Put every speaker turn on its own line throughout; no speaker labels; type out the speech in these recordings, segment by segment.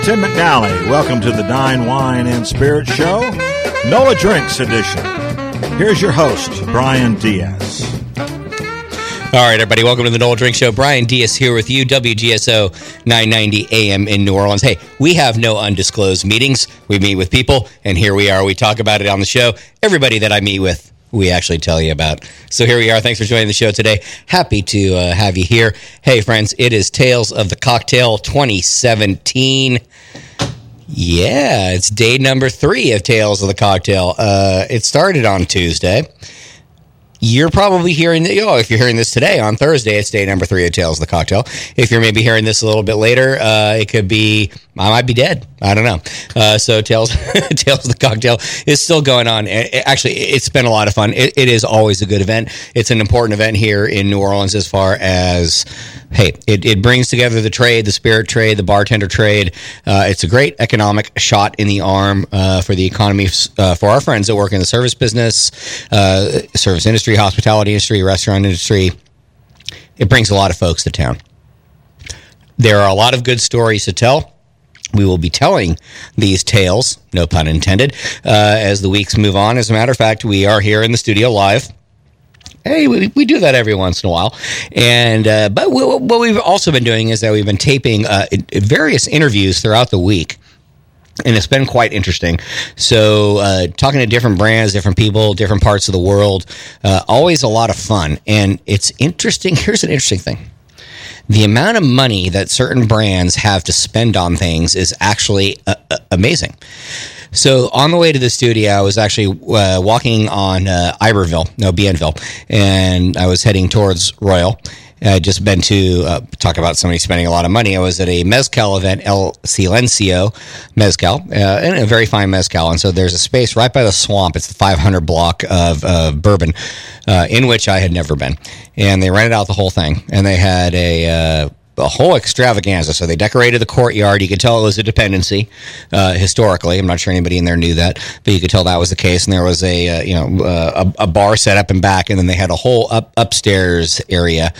Tim McNally. Welcome to the Dine, Wine, and Spirit Show, NOLA Drinks edition. Here's your host, Brian Diaz.
All right, everybody, welcome to the NOLA Drink Show. Brian Diaz here with you, WGSO 990 AM in New Orleans. Hey, we have no undisclosed meetings. We meet with people, and here we are. We talk about it on the show. Everybody that I meet with, we actually tell you about. So here we are. Thanks for joining the show today. Happy to have you here. Hey, friends, it is Tales of the Cocktail 2017. Yeah, it's day number 3 of Tales of the Cocktail. It started on Tuesday. You're probably hearing, if you're hearing this today on Thursday, it's day number 3 of Tales of the Cocktail. If you're maybe hearing this a little bit later, it could be, I might be dead. I don't know. So Tales of the Cocktail is still going on. Actually, it's been a lot of fun. It is always a good event. It's an important event here in New Orleans as far as, hey, it brings together the trade, the spirit trade, the bartender trade. It's a great economic shot in the arm for the economy for our friends that work in the service business, service industry, hospitality industry, restaurant industry. It brings a lot of folks to town. There are a lot of good stories to tell. We will be telling these tales, no pun intended, as the weeks move on. As a matter of fact, we are here in the studio live. Hey, we do that every once in a while. And but what we've also been doing is that we've been taping various interviews throughout the week. And it's been quite interesting. So talking to different brands, different people, different parts of the world, always a lot of fun. And it's interesting. Here's an interesting thing. The amount of money that certain brands have to spend on things is actually amazing. So on the way to the studio, I was actually walking on Bienville, and I was heading towards Royal. I just been to talk about somebody spending a lot of money. I was at a mezcal event, El Silencio Mezcal, and a very fine mezcal. And so there's a space right by the swamp. It's the 500 block of bourbon, in which I had never been. And they rented out the whole thing. And they had a whole extravaganza. So they decorated the courtyard. You could tell it was a dependency historically. I'm not sure anybody in there knew that, but you could tell that was the case. And there was a bar set up in back, and then they had a whole upstairs area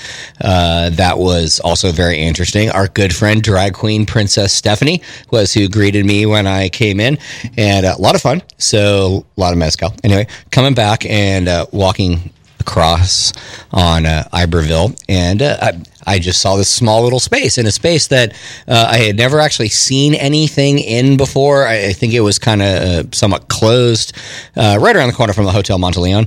that was also very interesting. Our good friend, drag queen Princess Stephanie, was who greeted me when I came in, and a lot of fun. So a lot of mezcal. Anyway, coming back and walking across on Iberville, and I just saw this small little space, in a space that I had never actually seen anything in before. I think it was kind of somewhat closed, right around the corner from the Hotel Monteleone,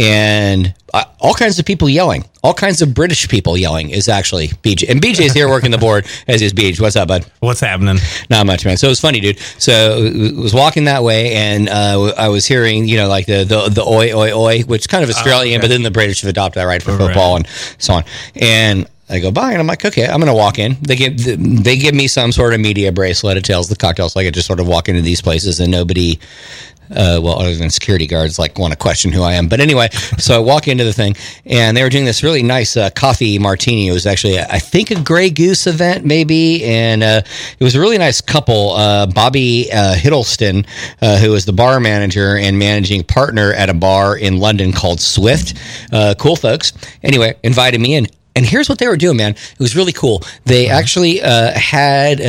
and all kinds of people yelling. All kinds of British people yelling is actually BJ. And BJ's here working the board, as is BJ. What's up, bud?
What's happening?
Not much, man. So it was funny, dude. So I was walking that way, and I was hearing, like the oi, oi, oi, which is kind of Australian, okay. But then the British have adopted that right for football and so on. And I go by, and I'm like, okay, I'm going to walk in. They give me some sort of media bracelet. It tells the cocktails, so I could just sort of walk into these places, and nobody, other than security guards, want to question who I am. But anyway, so I walk into the thing, and they were doing this really nice coffee martini. It was actually, I think, a Grey Goose event, maybe, and it was a really nice couple. Bobby Hiddleston, who was the bar manager and managing partner at a bar in London called Swift. Cool folks. Anyway, invited me in. And here's what they were doing, man. It was really cool. They actually had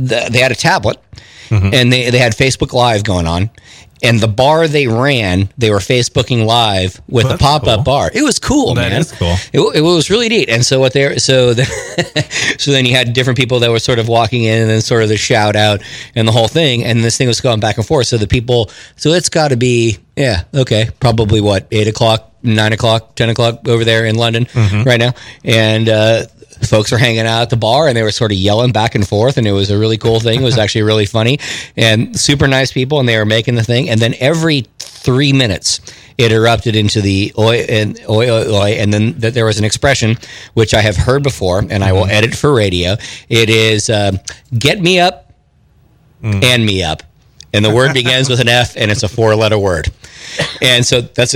a tablet, and they had Facebook Live going on. And the bar they ran, they were Facebooking live with a pop-up bar. It was cool, man. That is cool. It was really neat. And so so then you had different people that were sort of walking in, and then sort of the shout out and the whole thing. And this thing was going back and forth. So it's got to be, probably 8 o'clock, 9 o'clock, 10 o'clock over there in London right now. And folks were hanging out at the bar, and they were sort of yelling back and forth, and it was a really cool thing. It was actually really funny, and super nice people, and they were making the thing. And then every 3 minutes, it erupted into the oi, and then there was an expression which I have heard before, and I will edit for radio. It is get me up and me up. And the word begins with an F, and it's a 4-letter word. And so that's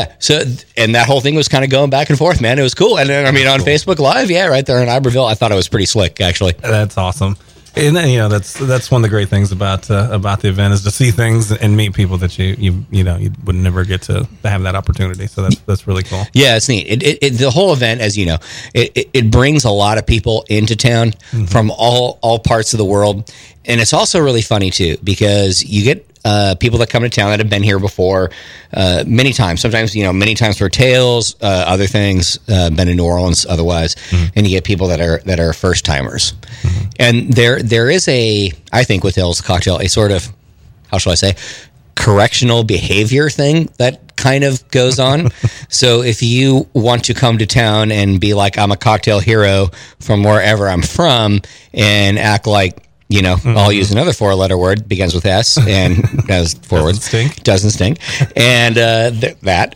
and that whole thing was kind of going back and forth, man. It was cool. And then, on Facebook Live, right there in Iberville, I thought it was pretty slick, actually.
That's awesome. And then, that's one of the great things about the event is to see things and meet people that you would never get to have that opportunity. So that's really cool.
Yeah, it's neat. The whole event, as you know, it brings a lot of people into town from all parts of the world, and it's also really funny too because you get people that come to town that have been here before many times. Sometimes, many times for Tales, other things, been in New Orleans otherwise, and you get people that are first timers. And there is I think with Tales Cocktail, a sort of, how shall I say, correctional behavior thing that kind of goes on. So if you want to come to town and be like, I'm a cocktail hero from wherever I'm from, and act like, I'll use another 4-letter word, begins with S and has 4 words. Doesn't stink. And that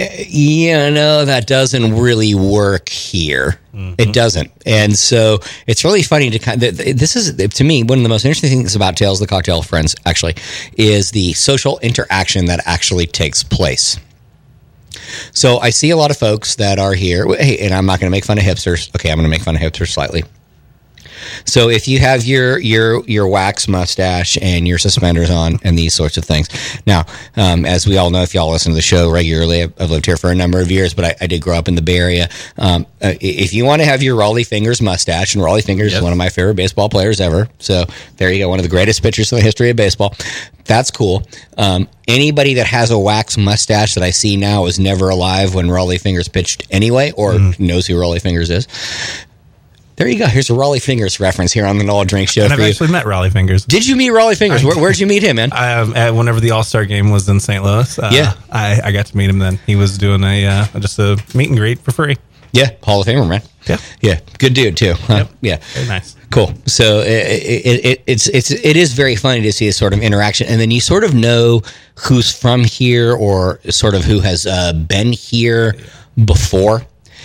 doesn't really work here. It doesn't. And so it's really funny to this is, to me, one of the most interesting things about Tales of the Cocktail Friends, actually, is the social interaction that actually takes place. So I see a lot of folks that are here, and I'm not going to make fun of hipsters. Okay, I'm going to make fun of hipsters slightly. So if you have your wax mustache and your suspenders on and these sorts of things. Now, as we all know, if y'all listen to the show regularly, I've lived here for a number of years, but I did grow up in the Bay Area. If you want to have your Rollie Fingers mustache, and Rollie Fingers is one of my favorite baseball players ever. So there you go, one of the greatest pitchers in the history of baseball. That's cool. Anybody that has a wax mustache that I see now was never alive when Rollie Fingers pitched anyway, or knows who Rollie Fingers is. There you go. Here's a Rollie Fingers reference here on the Nola Drink Show.
And I've actually met Rollie Fingers.
Did you meet Rollie Fingers? Where'd you meet him, man?
Whenever the All-Star game was in St. Louis. I got to meet him then. He was doing just a meet and greet for free.
Yeah, Hall of Famer, man. Yeah, good dude too.
Yep.
Yeah,
very nice.
Cool. So it is very funny to see a sort of interaction, and then you sort of know who's from here or sort of who has been here before.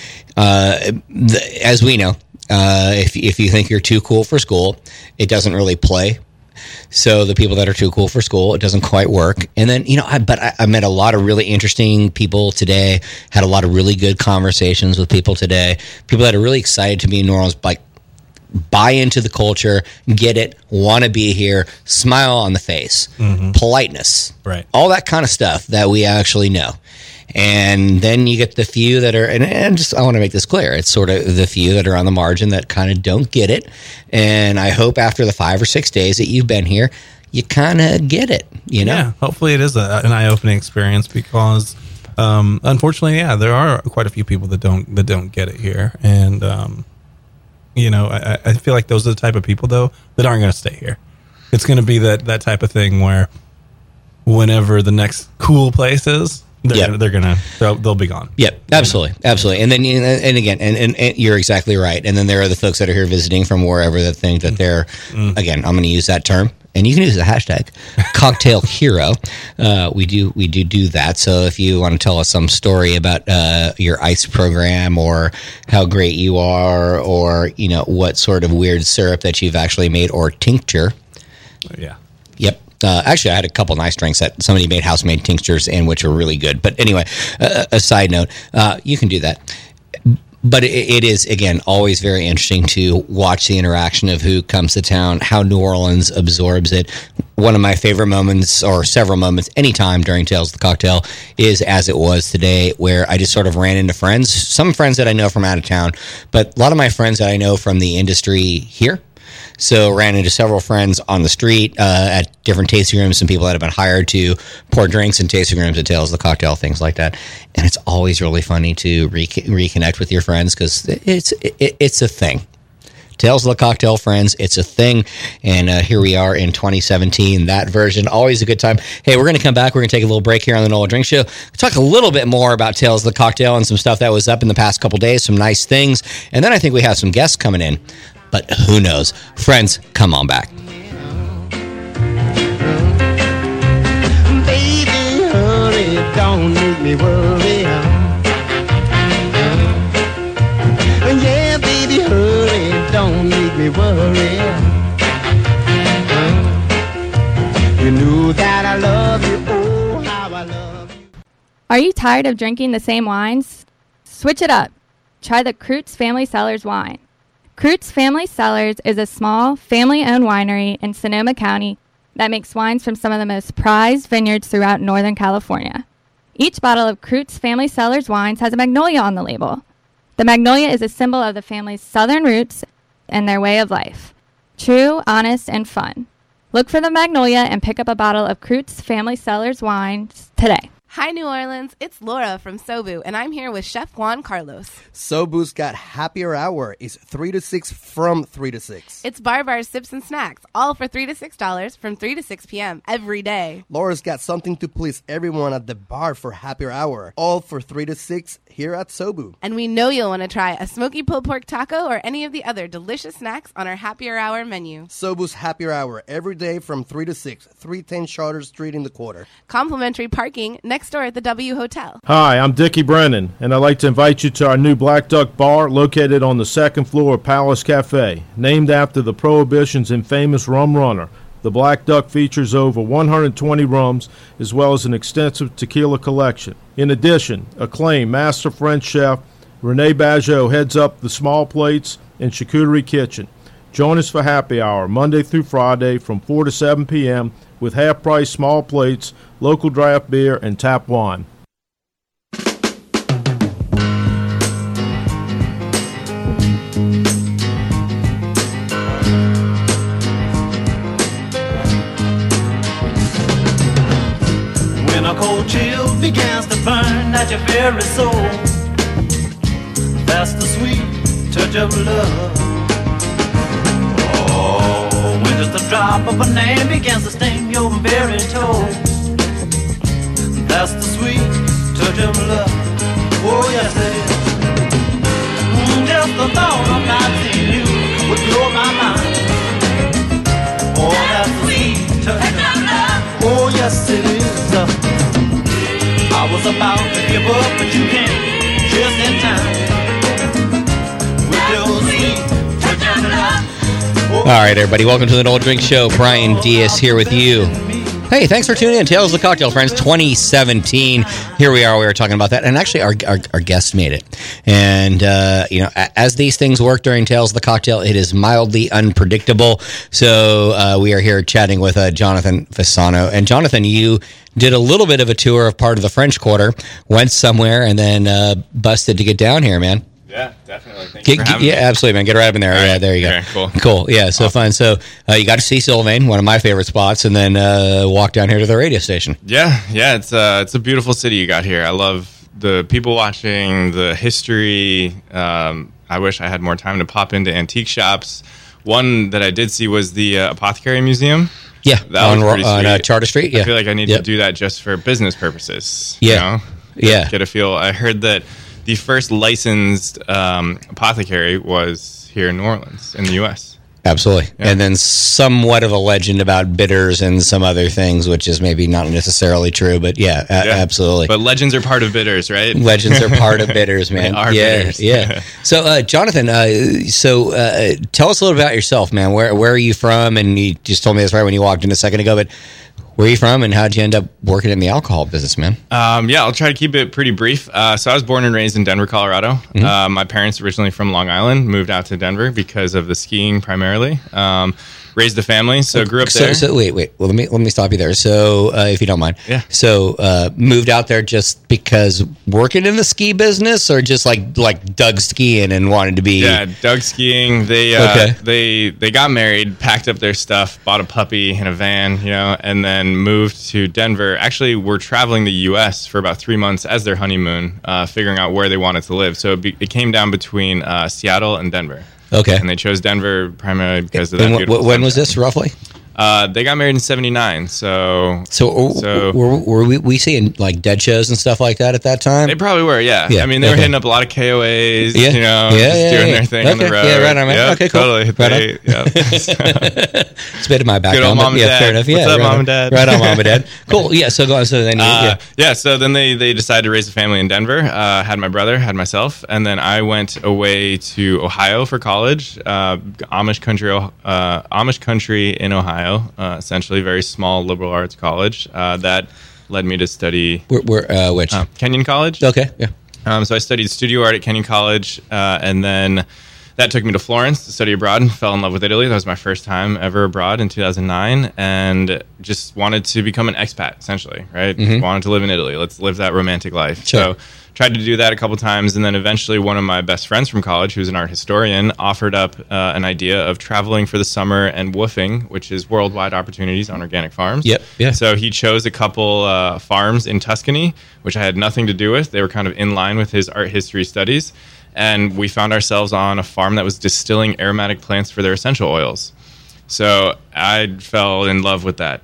As we know. If you think you're too cool for school, it doesn't really play. So the people that are too cool for school, it doesn't quite work. And then, I met a lot of really interesting people today, had a lot of really good conversations with people today, people that are really excited to be in New Orleans, like buy into the culture, get it, want to be here, smile on the face, politeness,
right?
All that kind of stuff that we actually know. And then you get the few that are, and just I want to make this clear, it's sort of the few that are on the margin that kind of don't get it. And I hope after the 5 or 6 days that you've been here, you kind of get it, Yeah,
hopefully it is an eye-opening experience because, unfortunately, there are quite a few people that don't get it here. And, I feel like those are the type of people, though, that aren't going to stay here. It's going to be that type of thing where whenever the next cool place is, they'll be gone.
Yep, absolutely. And then, and again, and you're exactly right. And then there are the folks that are here visiting from wherever that think that they're, again, I'm going to use that term, and you can use the hashtag cocktail hero. We do that. So if you want to tell us some story about your ICE program or how great you are, or what sort of weird syrup that you've actually made or tincture.
Yeah.
Yep. Actually, I had a couple nice drinks that somebody made house-made tinctures in, which were really good. But anyway, a side note, you can do that. But it is, again, always very interesting to watch the interaction of who comes to town, how New Orleans absorbs it. One of my favorite moments, or several moments, anytime during Tales of the Cocktail, is as it was today, where I just sort of ran into friends. Some friends that I know from out of town, but a lot of my friends that I know from the industry here. So ran into several friends on the street at different tasting rooms, some people that have been hired to pour drinks in tasting rooms at Tales of the Cocktail, things like that. And it's always really funny to reconnect with your friends because it's a thing. Tales of the Cocktail Friends, it's a thing. And here we are in 2017, that version. Always a good time. Hey, we're going to come back. We're going to take a little break here on the Nola Drink Show. Talk a little bit more about Tales of the Cocktail and some stuff that was up in the past couple days, some nice things. And then I think we have some guests coming in. But who knows? Friends, come on back.
Baby, hurry, don't make me worry. Yeah, baby, hurry, don't make me worry. You knew that I love you, oh, how I love you.
Are you tired of drinking the same wines? Switch it up. Try the Kreutz Family Cellars wine. Kreutz Family Cellars is a small, family-owned winery in Sonoma County that makes wines from some of the most prized vineyards throughout Northern California. Each bottle of Kreutz Family Cellars wines has a magnolia on the label. The magnolia is a symbol of the family's southern roots and their way of life. True, honest, and fun. Look for the magnolia and pick up a bottle of Kreutz Family Cellars wines today.
Hi, New Orleans. It's Laura from Sobu, and I'm here with Chef Juan Carlos.
Sobu's got Happier Hour. It's 3 to 6 from 3 to 6.
It's bar bars, sips, and snacks, all for $3 to $6 from 3 to 6 p.m. every day.
Laura's got something to please everyone at the bar for Happier Hour, all for 3 to 6 here at Sobu.
And we know you'll want to try a smoky pulled pork taco or any of the other delicious snacks on our Happier Hour menu.
Sobu's Happier Hour, every day from 3 to 6, 310 Charter Street in the Quarter.
Complimentary parking next door at the W Hotel.
Hi, I'm Dickie Brennan, and I'd like to invite you to our new Black Duck Bar located on the second floor of Palace Cafe. Named after the Prohibition's infamous rum runner, the Black Duck features over 120 rums as well as an extensive tequila collection. In addition, acclaimed master French chef Rene Bageot heads up the small plates and charcuterie kitchen. Join us for happy hour Monday through Friday from 4 to 7 p.m. with half-price small plates, local draft beer, and tap wine.
When a cold chill begins to burn at your very soul, that's the sweet touch of love. Oh, when just a drop of a name begins to sting your very toe, that's the sweet touch of love. Oh, yes it is. Just the thought of not seeing you would blow my mind. Oh, that's the sweet touch of love. Oh, yes it is. I was about to give up, but you came just in time. With your sweet touch of love.
All right, everybody, welcome to the Noel Drink Show. Brian Diaz here with you. Hey, thanks for tuning in. Tales of the Cocktail Friends 2017. Here we are. We were talking about that. And actually, our guest made it. And, as these things work during Tales of the Cocktail, it is mildly unpredictable. So we are here chatting with Jonathan Fasano. And, Jonathan, you did a little bit of a tour of part of the French Quarter, went somewhere, and then busted to get down here, man.
Yeah, definitely. Thank you for having me.
Absolutely, man. Get right up in there.
All right.
Yeah, there you go.
Okay, cool.
Cool. Yeah, so fun. So you got to see Sylvain, one of my favorite spots, and then walk down here to the radio station.
Yeah. It's a beautiful city you got here. I love the people watching, the history. I wish I had more time to pop into antique shops. One that I did see was the Apothecary Museum.
Yeah,
that was pretty sweet.
On Charter Street. Yeah,
I feel like I need to do that just for business purposes.
Yeah,
Get a feel. I heard that the first licensed apothecary was here in New Orleans, in the U.S.
Absolutely. Yeah. And then somewhat of a legend about bitters and some other things, which is maybe not necessarily true, but absolutely.
But legends are part of bitters, right?
Legends are part of bitters, man.
They are bitters.
Yeah. So, Jonathan, tell us a little about yourself, man. Where are you from? And you just told me this right when you walked in a second ago, but where are you from, and how'd you end up working in the alcohol business, man?
I'll try to keep it pretty brief. So I was born and raised in Denver, Colorado. Mm-hmm. My parents originally from Long Island, moved out to Denver because of the skiing primarily. Raised a family, so grew up there.
So wait. Well, let me stop you there. So, if you don't mind.
Yeah.
So, moved out there just because working in the ski business, or just like dug skiing and wanted to be?
Yeah, dug skiing. They got married, packed up their stuff, bought a puppy and a van, and then moved to Denver. Actually, we're traveling the U.S. for about 3 months as their honeymoon, figuring out where they wanted to live. So it came down between Seattle and Denver.
Okay.
And they chose Denver primarily because of that beautiful
when was this, roughly?
They got married in '79, so
were we seeing like dead shows and stuff like that at that time?
They probably were, yeah. I mean, they were hitting up a lot of KOAs, just doing their thing on the road.
Yeah, right on, man.
Yep,
okay, cool.
Totally.
It's a bit of my background.
Good old mom and dad.
Fair enough.
What's up, mom and dad?
Right on, mom and dad. Cool. Yeah. So go on. So then,
so then they decided to raise a family in Denver. Had my brother, had myself, and then I went away to Ohio for college. Amish country in Ohio. Essentially, very small liberal arts college that led me to study.
Which?
Kenyon College.
Okay, yeah.
So I studied studio art at Kenyon College, and then that took me to Florence to study abroad and fell in love with Italy. That was my first time ever abroad in 2009, and just wanted to become an expat, essentially, right? Wanted to live in Italy. Let's live that romantic life.
Sure.
So tried to do that a couple times, and then eventually one of my best friends from college, who's an art historian, offered up an idea of traveling for the summer and woofing, which is worldwide opportunities on organic farms.
Yep. Yeah.
So he chose a couple farms in Tuscany, which I had nothing to do with. They were kind of in line with his art history studies. And we found ourselves on a farm that was distilling aromatic plants for their essential oils. So I fell in love with that.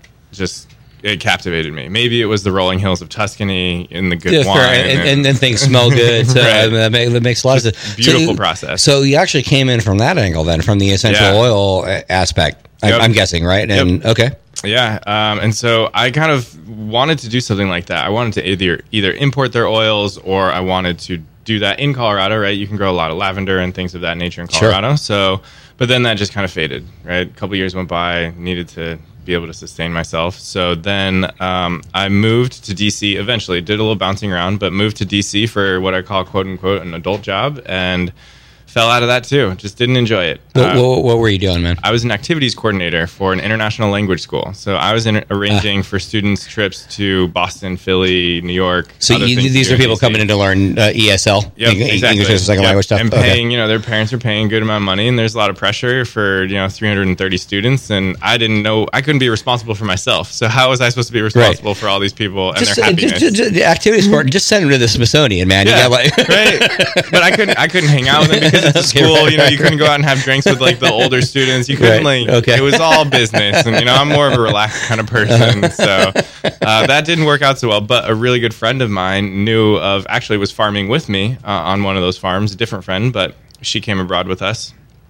It captivated me. Maybe it was the rolling hills of Tuscany in the good wine.
And then things smell good. So
Right.
that makes a lot of sense.
Beautiful process.
So you actually came in from that angle then, from the essential oil aspect,
Yep.
I'm guessing, right? And
Yep.
okay.
Yeah, and so I kind of wanted to do something like that. I wanted to either import their oils, or I wanted to do that in Colorado, right? You can grow a lot of lavender and things of that nature in Colorado.
Sure.
So, but then that just kind of faded, right? A couple years went by, needed to be able to sustain myself. So then I moved to DC eventually, did a little bouncing around, but moved to DC for what I call, quote unquote, an adult job, and fell out of that too. Just didn't enjoy it.
What were you doing, man?
I was an activities coordinator for an international language school. So I was arranging for students trips to Boston, Philly, New York.
So these are people coming in to learn ESL,
exactly.
English as a second language stuff,
and paying. Their parents are paying a good amount of money, and there's a lot of pressure for 330 students. And I didn't know, I couldn't be responsible for myself. So how was I supposed to be responsible for all these people and their happiness?
The activities part, just send them to the Smithsonian, man.
Yeah,
you got
right. But I couldn't hang out with them because it's a school. You couldn't go out and have drinks with the older students. You couldn't It was all business, and I'm more of a relaxed kind of person. So that didn't work out so well. But a really good friend of mine was farming with me on one of those farms. A different friend, but she came abroad with us.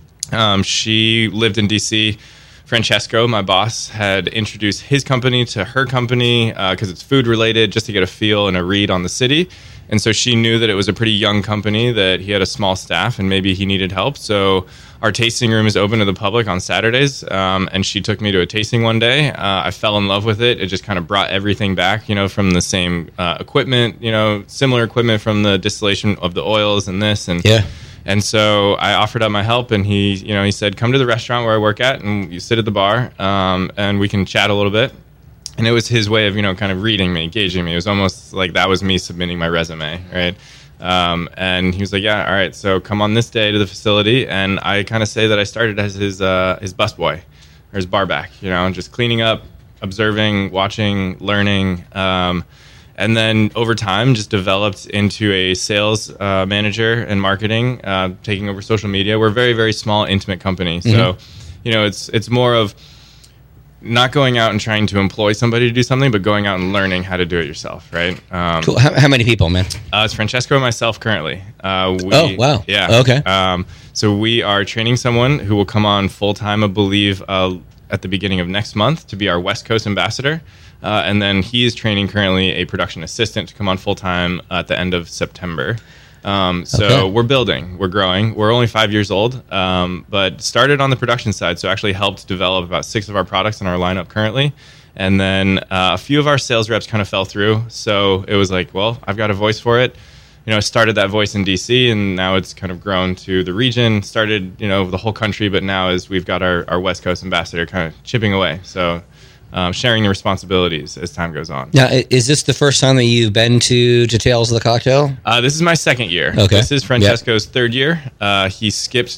She lived in DC. Francesco, my boss, had introduced his company to her company because it's food related, just to get a feel and a read on the city. And so she knew that it was a pretty young company, that he had a small staff, and maybe he needed help. So our tasting room is open to the public on Saturdays, and she took me to a tasting one day. I fell in love with it. It just kind of brought everything back, from the same equipment, similar equipment from the distillation of the oils and this. And so I offered up my help, and he said, come to the restaurant where I work at, and you sit at the bar, and we can chat a little bit. And it was his way of, kind of reading me, gauging me. It was almost like that was me submitting my resume, right? And he was like, yeah, all right, so come on this day to the facility. And I kind of say that I started as his busboy, or his barback, just cleaning up, observing, watching, learning. And then over time, just developed into a sales manager and marketing, taking over social media. We're a very, very small, intimate company. So, it's more of not going out and trying to employ somebody to do something, but going out and learning how to do it yourself, right?
Cool. How many people, man?
It's Francesco and myself currently.
Oh, wow.
Yeah.
Okay.
So we are training someone who will come on full-time, I believe, at the beginning of next month to be our West Coast ambassador. And then he is training currently a production assistant to come on full-time at the end of September. So we're building, we're growing. We're only 5 years old, but started on the production side. So actually helped develop about 6 of our products in our lineup currently. And then a few of our sales reps kind of fell through. So it was like, well, I've got a voice for it. I started that voice in DC, and now it's kind of grown to the region, started, the whole country. But now as we've got our West Coast ambassador kind of chipping away. So sharing the responsibilities as time goes on.
Now, is this the first time that you've been to Tales of the Cocktail?
This is my second year.
Okay.
This is Francesco's third year. He skipped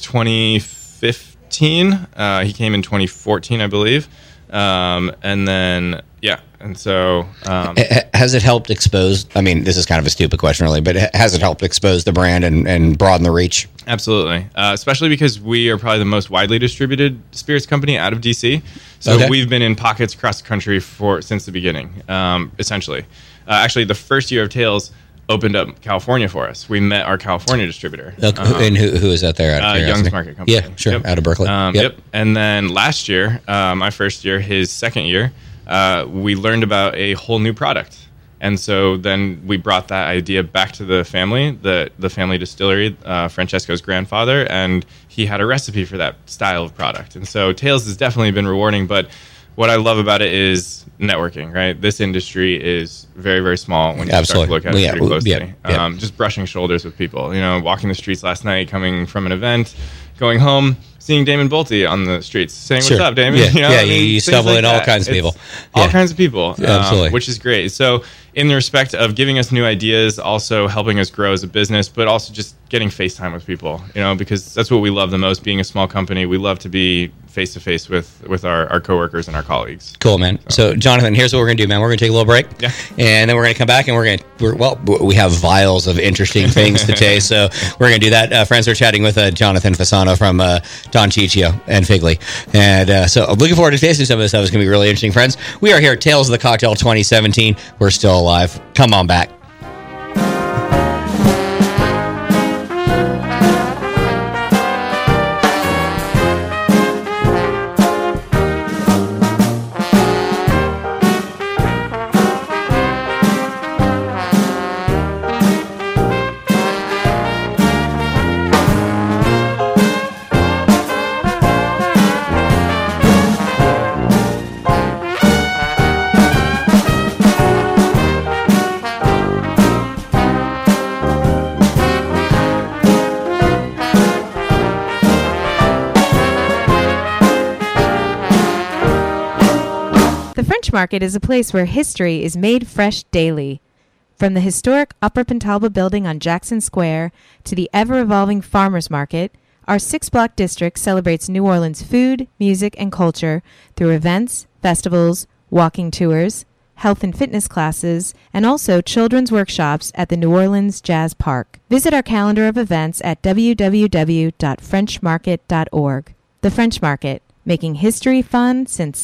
2015. He came in 2014, I believe. And then, and so...
has it helped expose... I mean, this is kind of a stupid question, really, but has it helped expose the brand and broaden the reach?
Absolutely. Especially because we are probably the most widely distributed spirits company out of DC. So we've been in pockets across the country since the beginning, essentially. Actually, the first year of Tales opened up California for us. We met our California distributor.
And who is that there? Out of
Young's Market Company.
Yeah, sure. Yep. Out of Berkeley.
Yep. And then last year, my first year, his second year, we learned about a whole new product. And so then we brought that idea back to the family, the family distillery, Francesco's grandfather, and he had a recipe for that style of product. And so Tales has definitely been rewarding, but what I love about it is networking, right? This industry is very, very small when you start to look at it pretty closely. Just brushing shoulders with people, walking the streets last night, coming from an event, going home, seeing Damon Bolte on the streets, saying, "What's up, Damon?"
Yeah, you stumble in all kinds of people.
All kinds of people,
absolutely,
which is great. So, in the respect of giving us new ideas, also helping us grow as a business, but also just getting FaceTime with people, because that's what we love the most. Being a small company, we love to be face to face with our coworkers and our colleagues.
Cool, man. So Jonathan, here's what we're gonna do, man. We're gonna take a little break, and then we're gonna come back, and we have vials of interesting things to taste, so we're gonna do that. Friends, are chatting with Jonathan Fasano from Don Ciccio and Figley, and so I'm looking forward to tasting some of this stuff. It's gonna be really interesting, friends. We are here at Tales of the Cocktail 2017. We're still alive. Come on back.
Market is a place where history is made fresh daily. From the historic Upper Pentalba building on Jackson Square to the ever-evolving Farmers Market, our 6-block district celebrates New Orleans food, music, and culture through events, festivals, walking tours, health and fitness classes, and also children's workshops at the New Orleans Jazz Park. Visit our calendar of events at www.frenchmarket.org. The French Market, making history fun since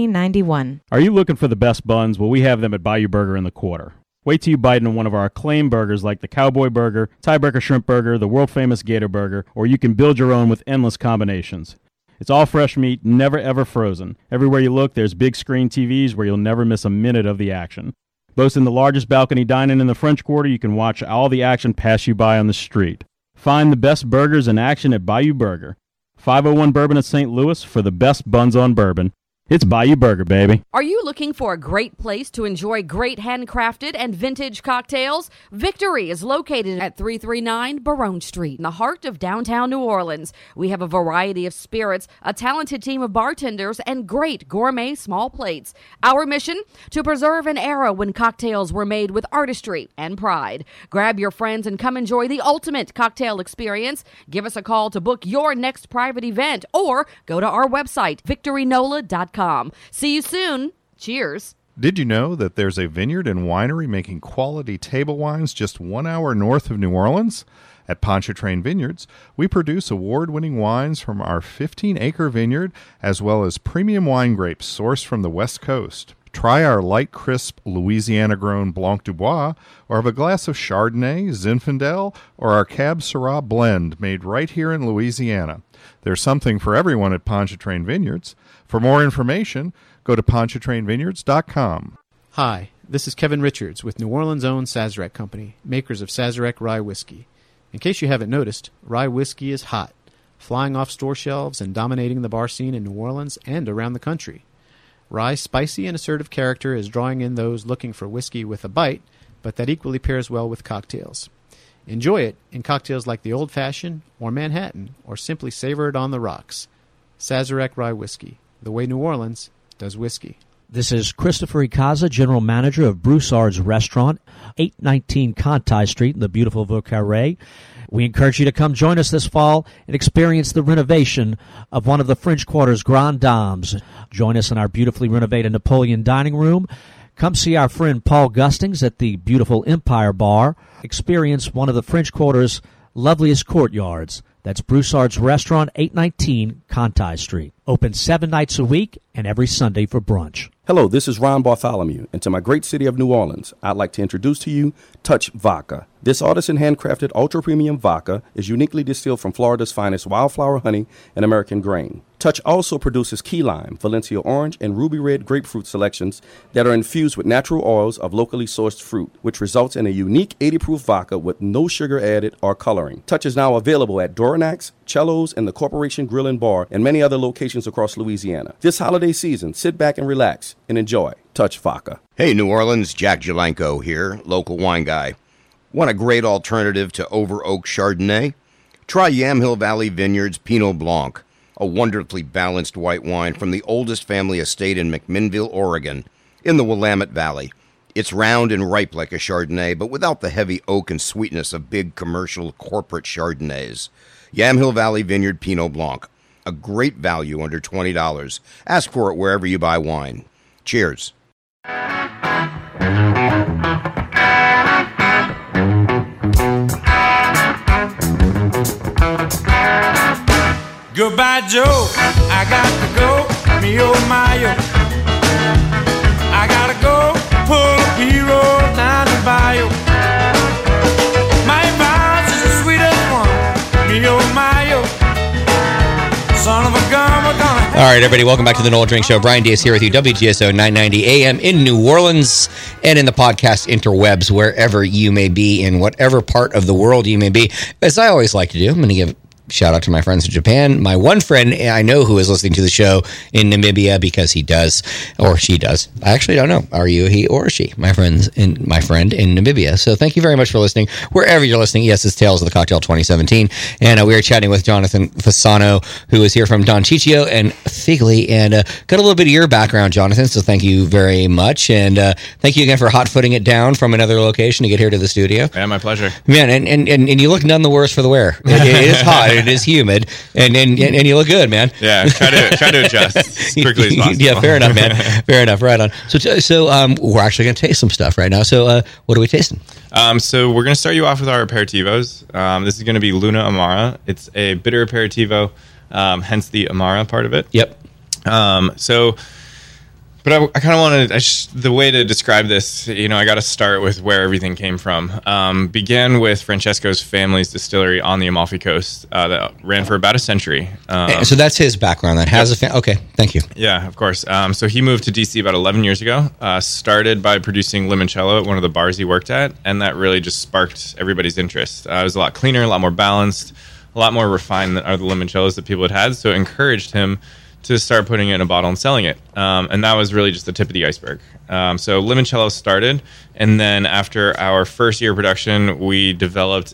1791.
Are you looking for the best buns? Well, we have them at Bayou Burger in the Quarter. Wait till you bite into one of our acclaimed burgers like the Cowboy Burger, Tiebreaker Shrimp Burger, the world-famous Gator Burger, or you can build your own with endless combinations. It's all fresh meat, never ever frozen. Everywhere you look, there's big screen TVs where you'll never miss a minute of the action. Boasting the largest balcony dining in the French Quarter, you can watch all the action pass you by on the street. Find the best burgers in action at Bayou Burger. 501 Bourbon in St. Louis for the best buns on bourbon. It's Bayou Burger, baby.
Are you looking for a great place to enjoy great handcrafted and vintage cocktails? Victory is located at 339 Barone Street in the heart of downtown New Orleans. We have a variety of spirits, a talented team of bartenders, and great gourmet small plates. Our mission? To preserve an era when cocktails were made with artistry and pride. Grab your friends and come enjoy the ultimate cocktail experience. Give us a call to book your next private event or go to our website, victorynola.com. See you soon. Cheers.
Did you know that there's a vineyard and winery making quality table wines just 1 hour north of New Orleans? At Pontchartrain Vineyards, we produce award-winning wines from our 15-acre vineyard, as well as premium wine grapes sourced from the West Coast. Try our light, crisp, Louisiana-grown Blanc du Bois, or have a glass of Chardonnay, Zinfandel, or our Cab Syrah blend made right here in Louisiana. There's something for everyone at Pontchartrain Vineyards. For more information, go to pontchartrainvineyards.com.
Hi, this is Kevin Richards with New Orleans' own Sazerac Company, makers of Sazerac Rye Whiskey. In case you haven't noticed, rye whiskey is hot, flying off store shelves and dominating the bar scene in New Orleans and around the country. Rye's spicy and assertive character is drawing in those looking for whiskey with a bite, but that equally pairs well with cocktails. Enjoy it in cocktails like the Old Fashioned or Manhattan, or simply savor it on the rocks. Sazerac Rye Whiskey, the way New Orleans does whiskey.
This is Christopher Icaza, General Manager of Broussard's Restaurant, 819 Conti Street in the beautiful Vaucarré. We encourage you to come join us this fall and experience the renovation of one of the French Quarter's Grand Dames. Join us in our beautifully renovated Napoleon dining room. Come see our friend Paul Gustings at the beautiful Empire Bar. Experience one of the French Quarter's loveliest courtyards. That's Broussard's Restaurant, 819 Conti Street. Open 7 nights a week and every Sunday for brunch.
Hello, this is Ron Bartholomew, and to my great city of New Orleans, I'd like to introduce to you Touch Vodka. This artisan-handcrafted ultra-premium vodka is uniquely distilled from Florida's finest wildflower honey and American grain. Touch also produces key lime, Valencia orange, and ruby red grapefruit selections that are infused with natural oils of locally sourced fruit, which results in a unique 80-proof vodka with no sugar added or coloring. Touch is now available at Doronac's, Cello's, and the Corporation Grill and Bar, and many other locations across Louisiana. This holiday season, sit back and relax and enjoy Touch Vodka.
Hey, New Orleans, Jack Jalanko here, local wine guy. Want a great alternative to Over Oak Chardonnay? Try Yamhill Valley Vineyards Pinot Blanc, a wonderfully balanced white wine from the oldest family estate in McMinnville, Oregon, in the Willamette Valley. It's round and ripe like a Chardonnay, but without the heavy oak and sweetness of big commercial corporate Chardonnays. Yamhill Valley Vineyard Pinot Blanc, a great value under $20. Ask for it wherever you buy wine. Cheers.
Goodbye, Joe. I got to go. Me, oh, my, oh. I gotta go pull a hero down the bayou. My vows is the sweetest one. Me, oh, my, oh. Son of a gun, we're gonna.
All right, everybody, welcome back to the Noel Drink Show. Brian Diaz here with you, WGSO 990 AM in New Orleans and in the podcast interwebs, wherever you may be, in whatever part of the world you may be. As I always like to do, I'm going to give shout out to my friends in Japan. My one friend I know who is listening to the show in Namibia because he does, or she does. I actually don't know. Are you he or she? My friend in Namibia. So thank you very much for listening. Wherever you're listening, yes, it's Tales of the Cocktail 2017. And we are chatting with Jonathan Fasano, who is here from Don Ciccio and Figli, and got a little bit of your background, Jonathan. So thank you very much. And thank you again for hot-footing it down from another location to get here to the studio.
Yeah, my pleasure.
Man, and you look none the worse for the wear. It is hot. It is humid, and you look good, man.
Yeah, try to adjust as quickly as possible.
Yeah, fair enough, man. Fair enough. Right on. So we're actually going to taste some stuff right now. So what are we tasting?
So we're going to start you off with our aperitivos. This is going to be Luna Amara. It's a bitter aperitivo, hence the Amara part of it.
Yep.
But I kind of wanted the way to describe this. I got to start with where everything came from. Began with Francesco's family's distillery on the Amalfi Coast that ran for about a century.
So that's his background. That has okay, thank you.
Yeah, of course. So he moved to DC about 11 years ago. Started by producing limoncello at one of the bars he worked at, and that really just sparked everybody's interest. It was a lot cleaner, a lot more balanced, a lot more refined than the limoncellos that people had. So it encouraged him to start putting it in a bottle and selling it. And that was really just the tip of the iceberg. So limoncello started, and then after our first year of production, he developed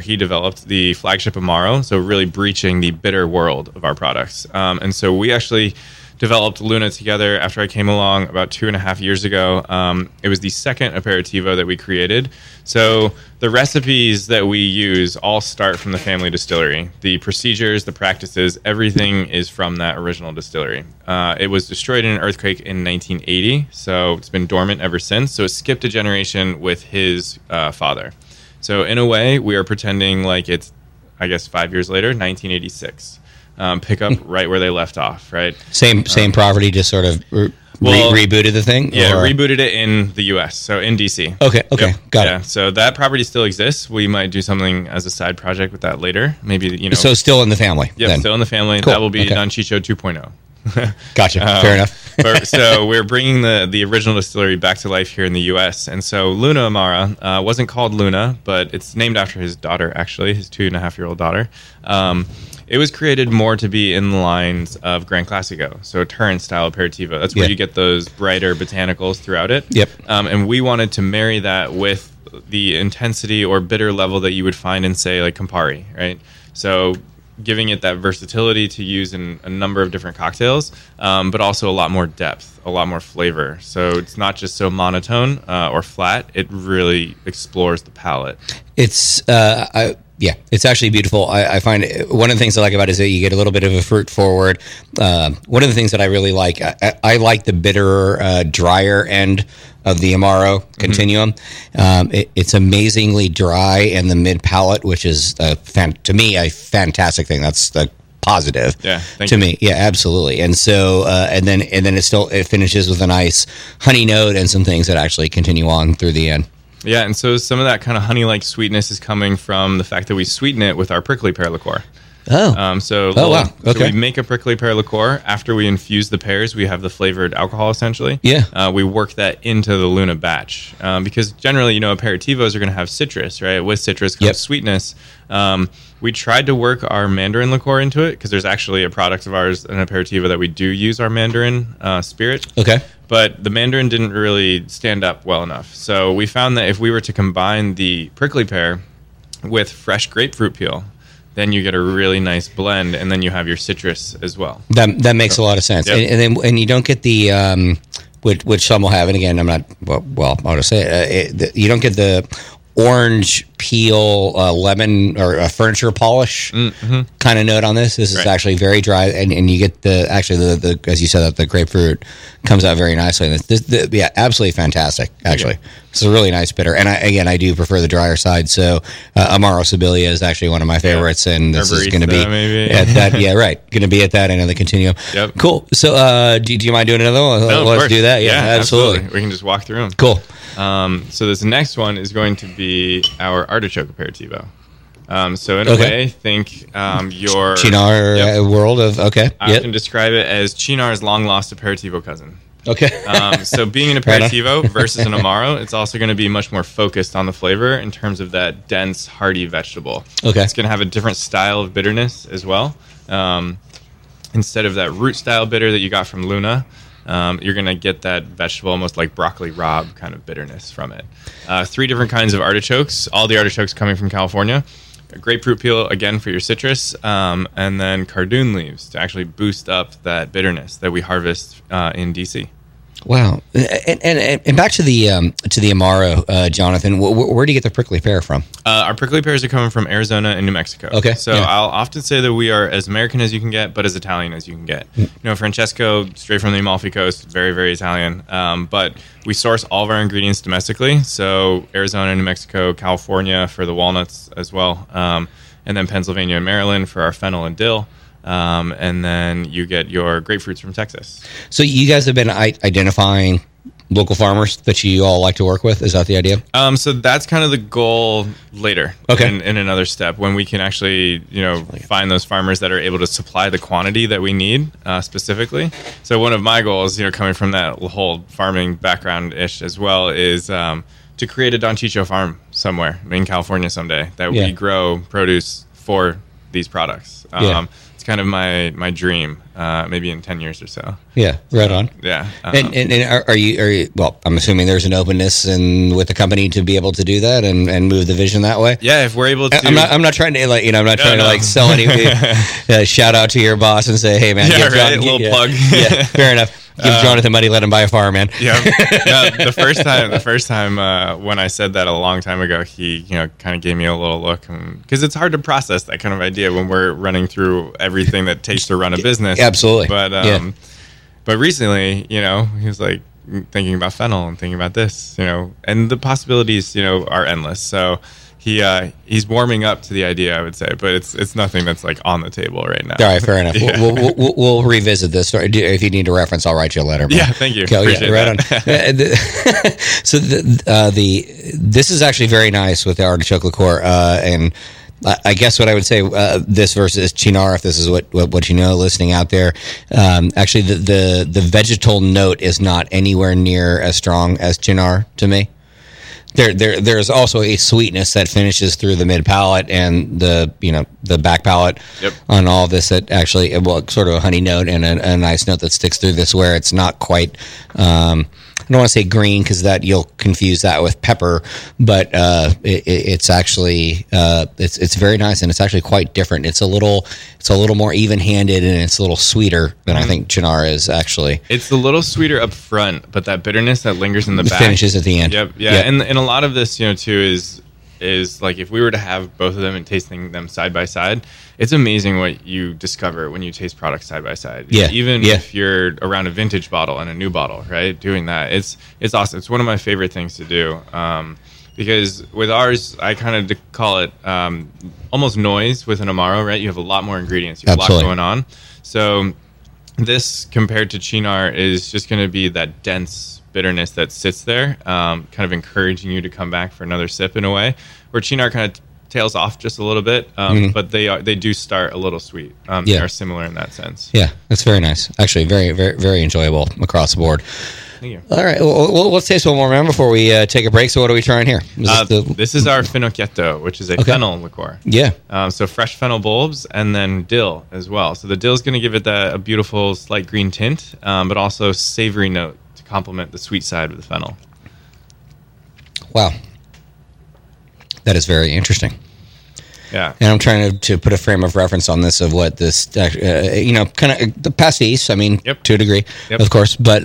the flagship Amaro, so really breaching the bitter world of our products. And so we actually developed Luna together after I came along about 2.5 years ago. It was the second aperitivo that we created. So the recipes that we use all start from the family distillery. The procedures, the practices, everything is from that original distillery. It was destroyed in an earthquake in 1980, so it's been dormant ever since. So it skipped a generation with his father. So in a way, we are pretending like it's, 5 years later, 1986. Pick up right where they left off, right?
Same property, just sort of rebooted the thing?
Yeah, rebooted it in the U.S., so in D.C.
Okay, got it.
So that property still exists. We might do something as a side project with that later. Maybe,
So still in the family?
Yeah, still in the family.
Cool.
That will be Don Ciccio 2.0.
Gotcha. Fair enough.
So we're bringing the original distillery back to life here in the U.S. And so Luna Amara wasn't called Luna, but it's named after his daughter, actually, his 2.5-year-old daughter. It was created more to be in the lines of Gran Classico, so a Torrent-style aperitivo. That's where you get those brighter botanicals throughout it.
Yep.
And we wanted to marry that with the intensity or bitter level that you would find in, say, like Campari, right? So giving it that versatility to use in a number of different cocktails, but also a lot more depth, a lot more flavor. So it's not just so monotone or flat. It really explores the palate.
It's it's actually beautiful. I find one of the things I like about it is that you get a little bit of a fruit forward. One of the things that I really like, I like the bitterer, drier end of the Amaro continuum. It's amazingly dry in the mid palate, which is to me a fantastic thing. That's the positive to me. Yeah, absolutely. And so and then it finishes with a nice honey note and some things that actually continue on through the end.
Yeah, and so some of that kind of honey-like sweetness is coming from the fact that we sweeten it with our prickly pear liqueur.
Oh.
So we make a prickly pear liqueur. After we infuse the pears, we have the flavored alcohol, essentially.
Yeah.
We work that into the Luna batch. Because generally, aperitivos are going to have citrus, right? With citrus comes sweetness. We tried to work our mandarin liqueur into it because there's actually a product of ours, an aperitivo, that we do use our mandarin spirit.
Okay.
But the mandarin didn't really stand up well enough. So we found that if we were to combine the prickly pear with fresh grapefruit peel, then you get a really nice blend, and then you have your citrus as well.
That makes a lot of sense.
Yep.
And you don't get the which some will have. And again, I'm not well. I'll just say you don't get the orange peel, lemon, or furniture polish kind of note on this. This is actually very dry, and you get the as you said, the grapefruit comes out very nicely. And yeah, absolutely fantastic. Actually, it's a really nice bitter. And I do prefer the drier side. So Amaro Sibilia is actually one of my favorites, and this is going to be at that. Yeah, right. Going to be at that end of the continuum.
Yep.
Cool. So do you mind doing another one?
No,
Let's do that. Yeah, absolutely.
We can just walk through them.
Cool.
So this next one is going to be our artichoke aperitivo. So in a way, think your
Cynar world of
I often describe it as Cynar's long lost aperitivo cousin.
Okay.
So being an aperitivo versus an Amaro, it's also going to be much more focused on the flavor in terms of that dense, hearty vegetable.
Okay.
It's going to have a different style of bitterness as well. Instead of that root style bitter that you got from Luna, you're going to get that vegetable, almost like broccoli rabe kind of bitterness from it. 3 different kinds of artichokes, all the artichokes coming from California. Grapefruit peel, again, for your citrus, and then cardoon leaves to actually boost up that bitterness that we harvest in DC.
Wow. And back to the Amaro, Jonathan, where do you get the prickly pear from?
Our prickly pears are coming from Arizona and New Mexico.
Okay.
So I'll often say that we are as American as you can get, but as Italian as you can get. You know, Francesco, straight from the Amalfi Coast, very, very Italian. But we source all of our ingredients domestically. So Arizona, New Mexico, California for the walnuts as well. And then Pennsylvania and Maryland for our fennel and dill. And then you get your grapefruits from Texas.
So you guys have been identifying local farmers that you all like to work with? Is that the idea?
So that's kind of the goal later.
Okay.
In another step, when we can actually, find those farmers that are able to supply the quantity that we need specifically. So one of my goals, coming from that whole farming background-ish as well, is to create a Don Chicho farm somewhere in California someday that we grow produce for these products. It's kind of my dream, maybe in 10 years or so.
Yeah, right on.
Yeah.
And are you, well, I'm assuming there's an openness with the company to be able to do that and move the vision that way?
Yeah, if we're able to.
I'm not trying to, sell any, shout out to your boss and say, hey, man.
Yeah, right, a little plug.
Yeah, fair enough. Give Jonathan money, let him buy a farm, man.
Yeah. No, the first time when I said that a long time ago, he kind of gave me a little look, because it's hard to process that kind of idea when we're running through everything that takes to run a business.
Absolutely.
But recently, he was like thinking about fennel and thinking about this, and the possibilities, are endless. So he's warming up to the idea, I would say, but it's nothing that's like on the table right now.
All right, fair enough. Yeah. We'll revisit this. If you need a reference, I'll write you a letter.
Yeah, thank you.
Okay, right on. So this is actually very nice with the artichoke liqueur, and I guess what I would say, this versus Cynar, if this is what listening out there, actually the vegetal note is not anywhere near as strong as Cynar to me. There's also a sweetness that finishes through the mid palate and the back palate on all of this that actually, sort of a honey note and a nice note that sticks through this, where it's not quite, I don't want to say green because that you'll confuse that with pepper, but it's actually it's very nice, and it's actually quite different. It's a little more even-handed, and it's a little sweeter than I think Cynar is actually.
It's a little sweeter up front, but that bitterness that lingers in the back
finishes at the end.
Yep. Yeah. And a lot of this, too, is like if we were to have both of them and tasting them side by side, it's amazing what you discover when you taste products side by side.
Yeah.
Even if you're around a vintage bottle and a new bottle, right? Doing that, it's awesome. It's one of my favorite things to do. Because with ours, I kind of call it almost noise with an Amaro, right? You have a lot more ingredients. You have a lot going on. So this compared to Cynar is just going to be that dense bitterness that sits there, kind of encouraging you to come back for another sip in a way, where Cynar kind of tails off just a little bit, but they do start a little sweet. They are similar in that sense.
Yeah, that's very nice. Actually, very, very, very enjoyable across the board.
Thank you.
All right, well, let's taste one more, man, before we take a break. So what are we trying here?
This is our Finocchietto, which is a fennel liqueur.
Yeah.
So fresh fennel bulbs and then dill as well. So the dill is going to give it a beautiful slight green tint, but also savory note to complement the sweet side of the fennel.
Wow. That is very interesting.
Yeah.
And I'm trying to put a frame of reference on this of what this, kind of the pastis. I mean, to a degree, of course, but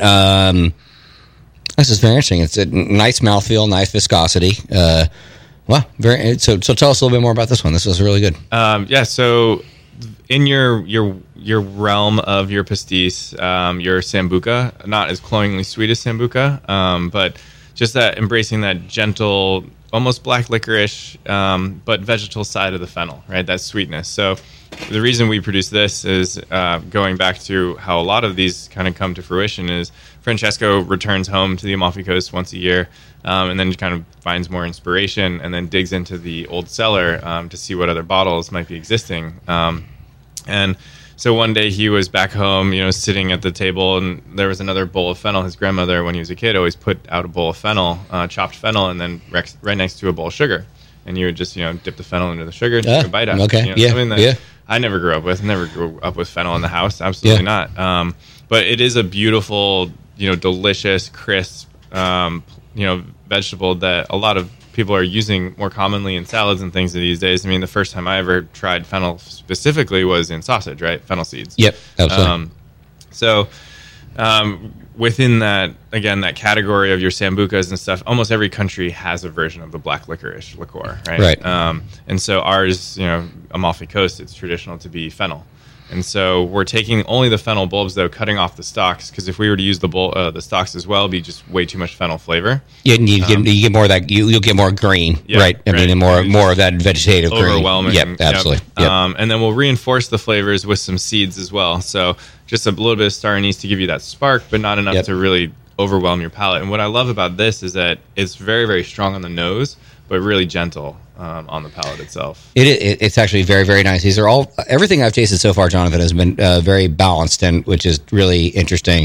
this is very interesting. It's a nice mouthfeel, nice viscosity. Wow, very. So tell us a little bit more about this one. This was really good.
So in your realm of your pastis, your Sambuca, not as cloyingly sweet as Sambuca, but just that embracing that gentle, almost black licorice, but vegetal side of the fennel, right? That sweetness. So the reason we produce this is going back to how a lot of these kind of come to fruition is Francesco returns home to the Amalfi Coast once a year, and then kind of finds more inspiration and then digs into the old cellar to see what other bottles might be existing. And so one day he was back home, sitting at the table, and there was another bowl of fennel. His grandmother, when he was a kid, always put out a bowl of fennel, chopped fennel, and then right next to a bowl of sugar. And you would just, dip the fennel into the sugar, take a bite out.
Okay.
Something that I never grew up with. Never grew up with fennel in the house. Absolutely not. But it is a beautiful, delicious, crisp, vegetable that a lot of people are using more commonly in salads and things these days. I mean, the first time I ever tried fennel specifically was in sausage, right? Fennel seeds.
Yep, absolutely.
Within that, again, that category of your Sambucas and stuff, almost every country has a version of the black licorice liqueur, right?
Right.
And so ours, Amalfi Coast, it's traditional to be fennel. And so we're taking only the fennel bulbs, though, cutting off the stalks, because if we were to use the stalks as well, it'd be just way too much fennel flavor.
Yeah, and you get more of that. You'll get more green, right? I mean, and more of that vegetative green.
Overwhelming.
Yep, absolutely.
Yep. And then we'll reinforce the flavors with some seeds as well. So just a little bit of star anise to give you that spark, but not enough to really overwhelm your palate. And what I love about this is that it's very, very strong on the nose, but really gentle on the palate itself.
It's actually very, very nice. These are everything I've tasted so far, Jonathan, has been very balanced, and which is really interesting.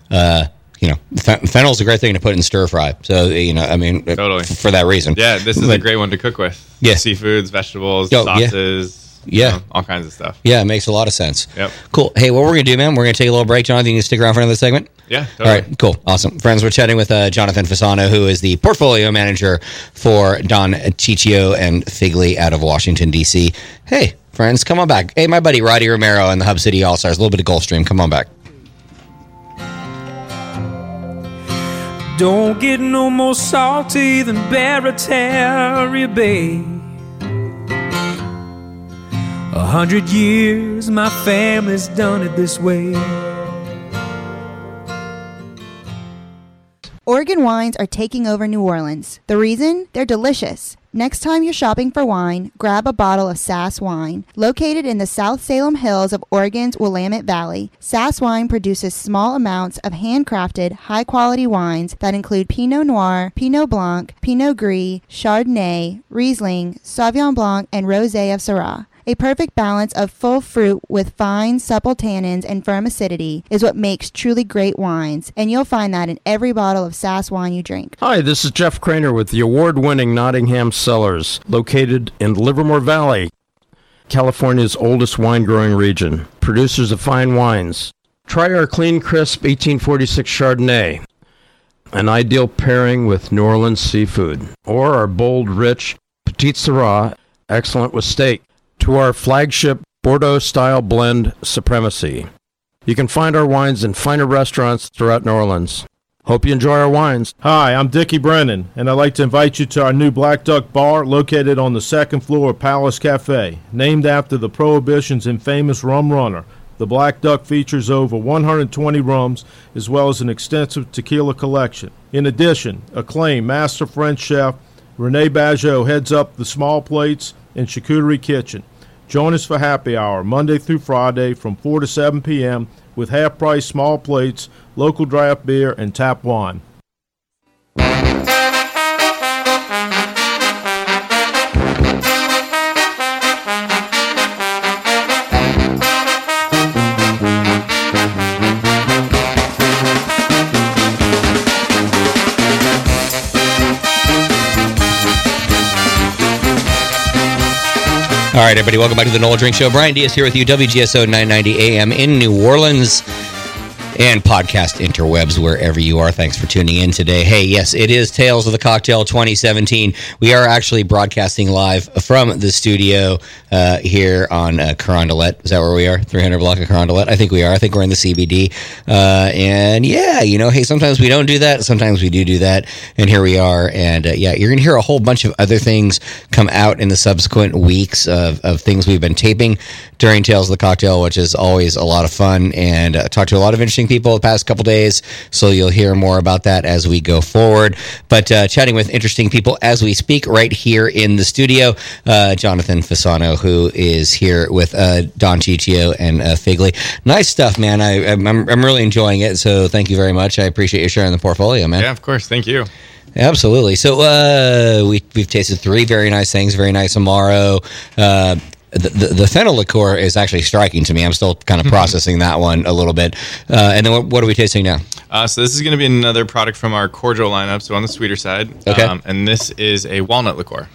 Fennel is a great thing to put in stir fry. So
totally
for that reason.
Yeah, this is a great one to cook with.
Yeah,
seafoods, vegetables, sauces.
Yeah.
All kinds of stuff.
Yeah, it makes a lot of sense.
Yep.
Cool. Hey, what we're going to do, man, we're going to take a little break. Jonathan, you can stick around for another segment?
Yeah, totally.
All right, cool. Awesome. Friends, we're chatting with Jonathan Fasano, who is the portfolio manager for Don Ciccio and Figley out of Washington, D.C. Hey, friends, come on back. Hey, my buddy Roddy Romero and the Hub City All-Stars, a little bit of Gulfstream. Come on back.
Don't get no more salty than Barataria Bay. 100 years, my family's done it this way.
Oregon wines are taking over New Orleans. The reason? They're delicious. Next time you're shopping for wine, grab a bottle of Sass Wine. Located in the South Salem Hills of Oregon's Willamette Valley, Sass Wine produces small amounts of handcrafted, high-quality wines that include Pinot Noir, Pinot Blanc, Pinot Gris, Chardonnay, Riesling, Sauvignon Blanc, and Rosé of Syrah. A perfect balance of full fruit with fine, supple tannins and firm acidity is what makes truly great wines, and you'll find that in every bottle of Sass Wine you drink.
Hi, this is Jeff Craner with the award-winning Nottingham Cellars, located in Livermore Valley, California's oldest wine-growing region. Producers of fine wines. Try our clean, crisp 1846 Chardonnay, an ideal pairing with New Orleans seafood, or our bold, rich Petit Syrah, excellent with steak. To our flagship Bordeaux-style blend, Supremacy. You can find our wines in finer restaurants throughout New Orleans. Hope you enjoy our wines.
Hi, I'm Dickie Brennan, and I'd like to invite you to our new Black Duck Bar located on the second floor of Palace Cafe. Named after the Prohibition's infamous rum runner, the Black Duck features over 120 rums as well as an extensive tequila collection. In addition, acclaimed master French chef Rene Bageot heads up the small plates and charcuterie kitchen. Join us for happy hour Monday through Friday from 4 to 7 p.m. with half-price small plates, local draft beer, and tap wine.
All right, everybody, welcome back to the Nola Drink Show. Brian Diaz here with you, WGSO 990 AM in New Orleans. and podcast interwebs wherever you are. Thanks for tuning in today. Hey, yes, it is Tales of the Cocktail 2017. We are actually broadcasting live from the studio here on Carondelet. Is that where we are? 300 block of Carondelet? I think we are. I think we're in the CBD. And yeah, hey, sometimes we don't do that. Sometimes we do that. And here we are. And yeah, you're going to hear a whole bunch of other things come out in the subsequent weeks of things we've been taping during Tales of the Cocktail, which is always a lot of fun. And talked to a lot of interesting people the past couple days. So you'll hear more about that as we go forward. But chatting with interesting people as we speak right here in the studio, Jonathan Fasano, who is here with Don Ciccio and Figley. Nice stuff, man. I'm really enjoying it. So thank you very much. I appreciate you sharing the portfolio, man.
Yeah, of course. Thank you.
Absolutely. So we've tasted three very nice things. Very nice Amaro. The fennel liqueur is actually striking to me. I'm still kind of processing that one a little bit. And then what are we tasting now?
So this is going to be another product from our cordial lineup, so on the sweeter side.
Okay.
And this is a walnut liqueur.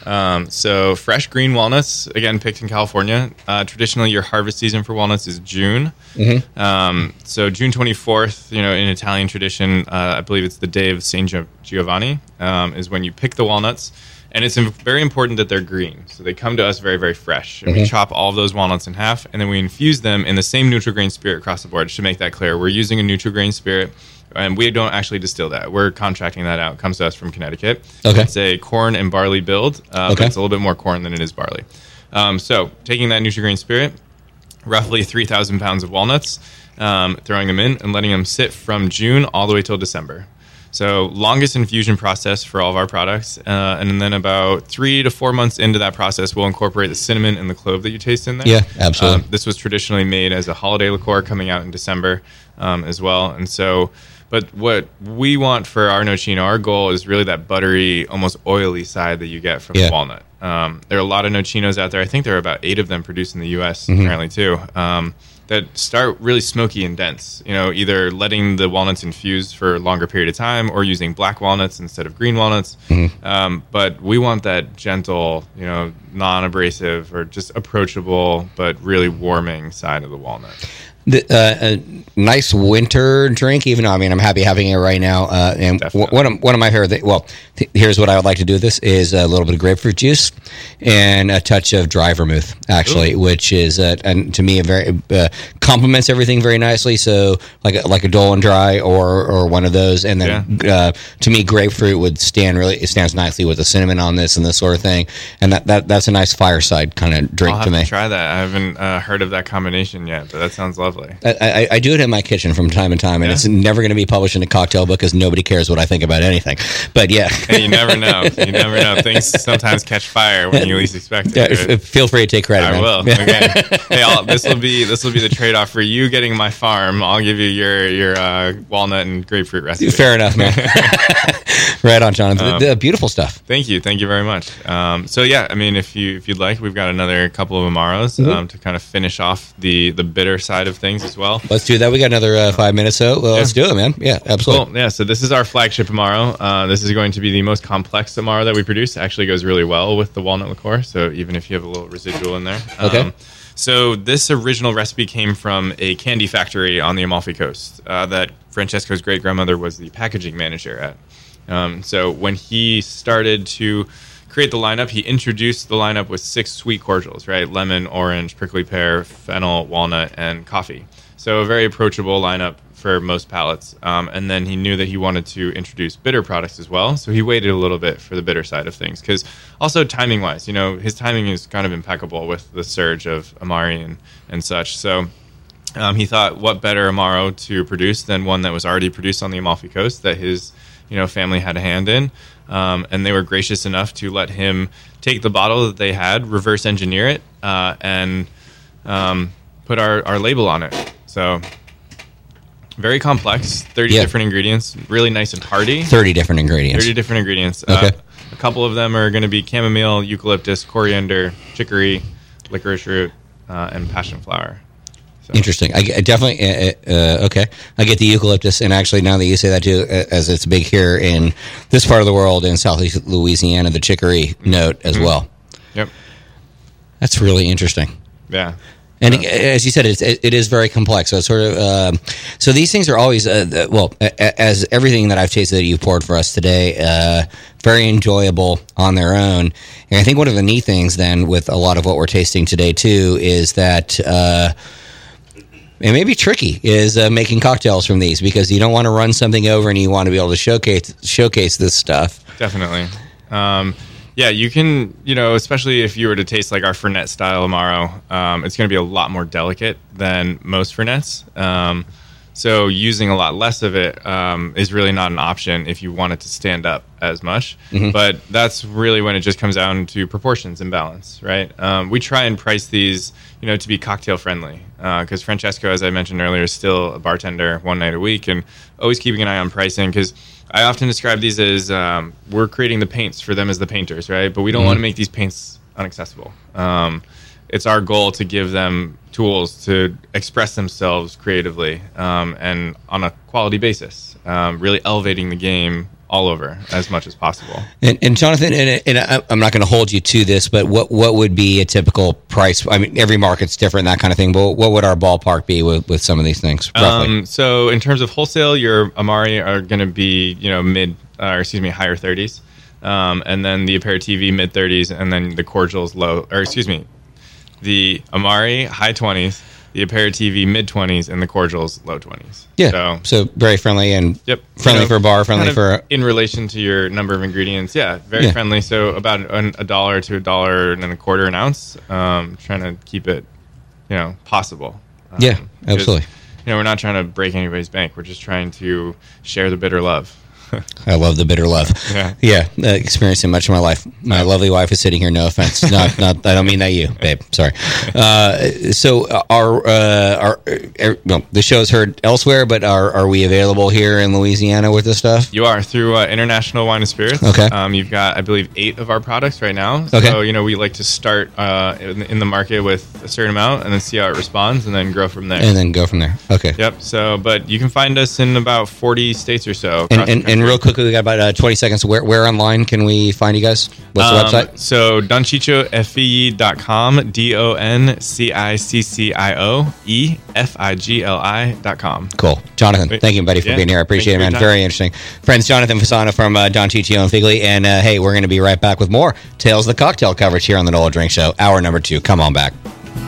So fresh green walnuts, again, picked in California. Traditionally, your harvest season for walnuts is June.
Mm-hmm.
So June 24th, in Italian tradition, I believe it's the day of St. Giovanni, is when you pick the walnuts. And it's very important that they're green. So they come to us very, very fresh. And we chop all of those walnuts in half, and then we infuse them in the same neutral grain spirit across the board. Just to make that clear, we're using a neutral grain spirit, and we don't actually distill that. We're contracting that out. It comes to us from Connecticut.
Okay.
It's a corn and barley build. But it's a little bit more corn than it is barley. So taking that neutral grain spirit, roughly 3,000 pounds of walnuts, throwing them in and letting them sit from June all the way till December. So longest infusion process for all of our products. And then about 3 to 4 months into that process, we'll incorporate the cinnamon and the clove that you taste in there.
Yeah, absolutely.
This was traditionally made as a holiday liqueur coming out in December as well. And so, but what we want for our nocino, our goal is really that buttery, almost oily side that you get from the walnut. There are a lot of nocinos out there. I think there are about 8 of them produced in the U.S. Apparently too. That start really smoky and dense, either letting the walnuts infuse for a longer period of time or using black walnuts instead of green walnuts. But we want that gentle, non-abrasive or just approachable but really warming side of the walnut.
A nice winter drink, even though I'm happy having it right now. And one of my favorite things, here's what I would like to do with this is a little bit of grapefruit juice and a touch of dry vermouth, actually, which is and to me a very complements everything very nicely. So like a Dolan Dry or one of those, and then to me grapefruit stands nicely with the cinnamon on this and this sort of thing, and that's a nice fireside kind of drink to me.
I'll have to try that. I haven't heard of that combination yet, but that sounds lovely.
I do it in my kitchen from time to time, and it's never going to be published in a cocktail book because nobody cares what I think about anything. But yeah,
hey, you never know. You never know. Things sometimes catch fire when you least expect it.
Yeah, feel free to take credit.
I will. Again, hey, this will be the trade-off for you getting my farm. I'll give you your walnut and grapefruit recipe.
Fair enough, man. Right on, Jonathan. Beautiful stuff.
Thank you very much. So yeah, if you'd like, we've got another couple of Amaros to kind of finish off the bitter side of things as well.
Let's do that. We got another 5 minutes, so let's do it, man. Yeah, absolutely.
Cool. Yeah, so this is our flagship Amaro. This is going to be the most complex Amaro that we produce. It actually goes really well with the walnut liqueur, so even if you have a little residual in there.
Okay.
So this original recipe came from a candy factory on the Amalfi Coast that Francesco's great-grandmother was the packaging manager at. So when he started to create the lineup, he introduced the lineup with 6 sweet cordials, right? Lemon, orange, prickly pear, fennel, walnut, and coffee. So a very approachable lineup for most palates. And then he knew that he wanted to introduce bitter products as well. So he waited a little bit for the bitter side of things. Because also timing-wise, his timing is kind of impeccable with the surge of Amari and such. So he thought, what better Amaro to produce than one that was already produced on the Amalfi Coast that his family had a hand in. And they were gracious enough to let him take the bottle that they had, reverse engineer it, and put our label on it. So very complex, 30 different ingredients, really nice and hearty.
30 different ingredients.
30 different ingredients.
Okay.
A couple of them are going to be chamomile, eucalyptus, coriander, chicory, licorice root, and passion flower. So.
Interesting. I definitely okay. I get the eucalyptus, and actually, now that you say that too, as it's big here in this part of the world in Southeast Louisiana, the chicory note as well.
Yep.
That's really interesting.
Yeah.
And as you said, it is very complex. So it's sort of so these things are always as everything that I've tasted that you poured for us today, very enjoyable on their own. And I think one of the neat things then with a lot of what we're tasting today too is that it may be tricky is making cocktails from these, because you don't want to run something over and you want to be able to showcase this stuff.
Definitely. Yeah, you can, especially if you were to taste like our Fernet style Amaro, it's going to be a lot more delicate than most Fernets. So using a lot less of it is really not an option if you want it to stand up as much. Mm-hmm. But that's really when it just comes down to proportions and balance, right? We try and price these, to be cocktail friendly, because Francesco, as I mentioned earlier, is still a bartender one night a week, and always keeping an eye on pricing, because I often describe these as we're creating the paints for them as the painters, right? But we don't want to make these paints inaccessible. It's our goal to give them tools to express themselves creatively and on a quality basis, really elevating the game all over as much as possible.
And Jonathan, and I'm not going to hold you to this, but what would be a typical price? I mean, every market's different, that kind of thing, but what would our ballpark be with some of these things, roughly?
So in terms of wholesale, your Amari are going to be, higher 30s. And then the Aperitivi mid-30s, and then the cordials the Amari high 20s, the Aperitivi mid-20s, and the cordials low 20s.
Yeah, so very friendly and friendly for a bar, friendly for...
In relation to your number of ingredients, very friendly. So about $1 to $1.25 an ounce, trying to keep it, possible.
Absolutely.
We're not trying to break anybody's bank. We're just trying to share the bitter love.
I love the bitter love. Experienced it much of my life. My lovely wife is sitting here. No offense. Not. I don't mean that you, babe. Sorry. So the show's heard elsewhere, but are we available here in Louisiana with this stuff?
You are through International Wine and Spirits.
Okay.
You've got, I believe, 8 of our products right now.
Okay.
So we like to start in the market with a certain amount and then see how it responds and then grow from there.
Okay.
Yep. So, but you can find us in about 40 states or so.
And real quickly, we got about 20 seconds. Where online can we find you guys? What's the website?
So doncicciofigli.com, DONCICCIOEFIGLI.com.
Cool. Jonathan, thank you, buddy, for being here. I appreciate it, man. Very interesting. Friends, Jonathan Fasano from Don Ciccio and Figli. And hey, we're going to be right back with more Tales of the Cocktail coverage here on the Noel Drink Show. Hour number 2. Come on back.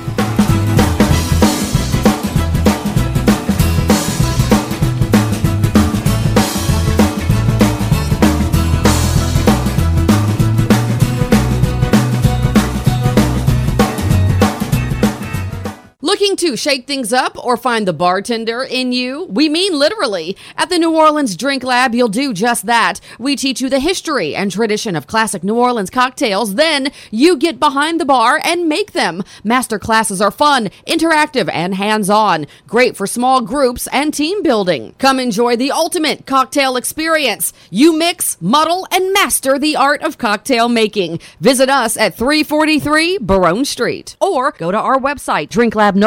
Looking to shake things up or find the bartender in you? We mean literally. At the New Orleans Drink Lab, you'll do just that. We teach you the history and tradition of classic New Orleans cocktails. Then you get behind the bar and make them. Master classes are fun, interactive, and hands-on. Great for small groups and team building. Come enjoy the ultimate cocktail experience. You mix, muddle, and master the art of cocktail making. Visit us at 343 Barone Street or go to our website, drinklabnola.com.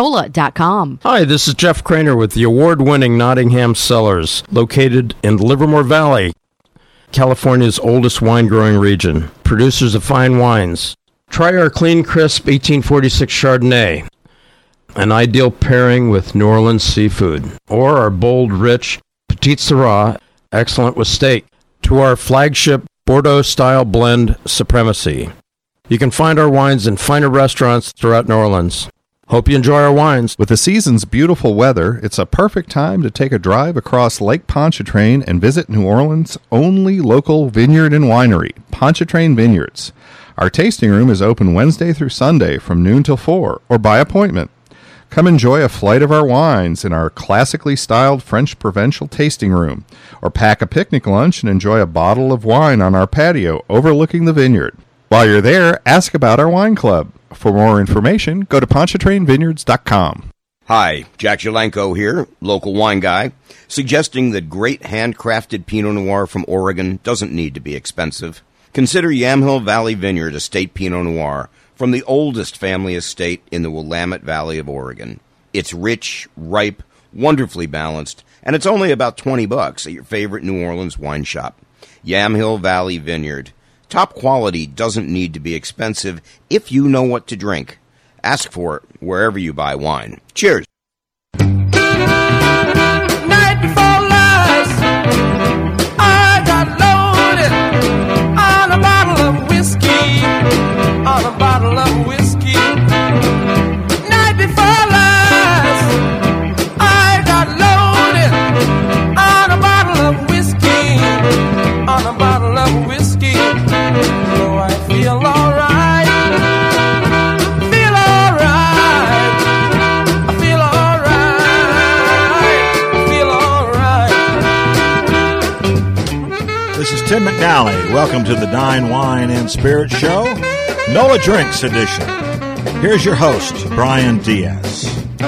Hi, this is Jeff Craner with the award-winning Nottingham Cellars, located in Livermore Valley, California's oldest wine-growing region. Producers of fine wines. Try our clean, crisp 1846 Chardonnay, an ideal pairing with New Orleans seafood, or our bold, rich Petite Sirah, excellent with steak, to our flagship Bordeaux-style blend Supremacy. You can find our wines in finer restaurants throughout New Orleans. Hope you enjoy our wines.
With the season's beautiful weather, it's a perfect time to take a drive across Lake Pontchartrain and visit New Orleans' only local vineyard and winery, Pontchartrain Vineyards. Our tasting room is open Wednesday through Sunday from noon till 4, or by appointment. Come enjoy a flight of our wines in our classically styled French provincial tasting room, or pack a picnic lunch and enjoy a bottle of wine on our patio overlooking the vineyard. While you're there, ask about our wine club. For more information, go to pontchartrainvineyards.com.
Hi, Jack Jalanko here, local wine guy, suggesting that great handcrafted Pinot Noir from Oregon doesn't need to be expensive. Consider Yamhill Valley Vineyard Estate Pinot Noir from the oldest family estate in the Willamette Valley of Oregon. It's rich, ripe, wonderfully balanced, and it's only about $20 at your favorite New Orleans wine shop. Yamhill Valley Vineyard. Top quality doesn't need to be expensive if you know what to drink. Ask for it wherever you buy wine. Cheers.
Night before last, I got loaded on a bottle of whiskey, on a bottle of whiskey. Night before last, I got loaded on a bottle of whiskey, on a bottle of whiskey. So I feel alright, feel alright, I feel alright, feel alright.
This is Tim McNally. Welcome to the Dine, Wine, and Spirit Show, NOLA Drinks Edition. Here's your host, Brian Diaz.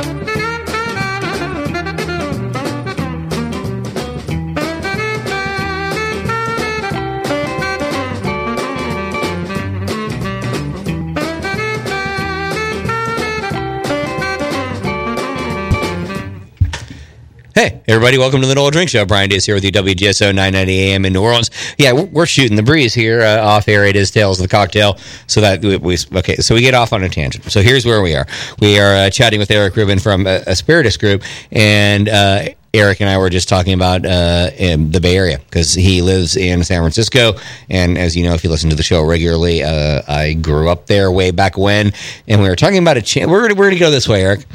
Hey, everybody, welcome to the NOLA Drink Show. Brian Diaz here with you, WGSO 990 AM in New Orleans. Yeah, we're shooting the breeze here off air. It is Tales of the Cocktail. So that so we get off on a tangent. So here's where we are. We are chatting with Eric Rubin from a Spiritus Group, and Eric and I were just talking about in the Bay Area because he lives in San Francisco. And as you know, if you listen to the show regularly, I grew up there way back when. And we were talking about a chain. We're going to go this way, Eric.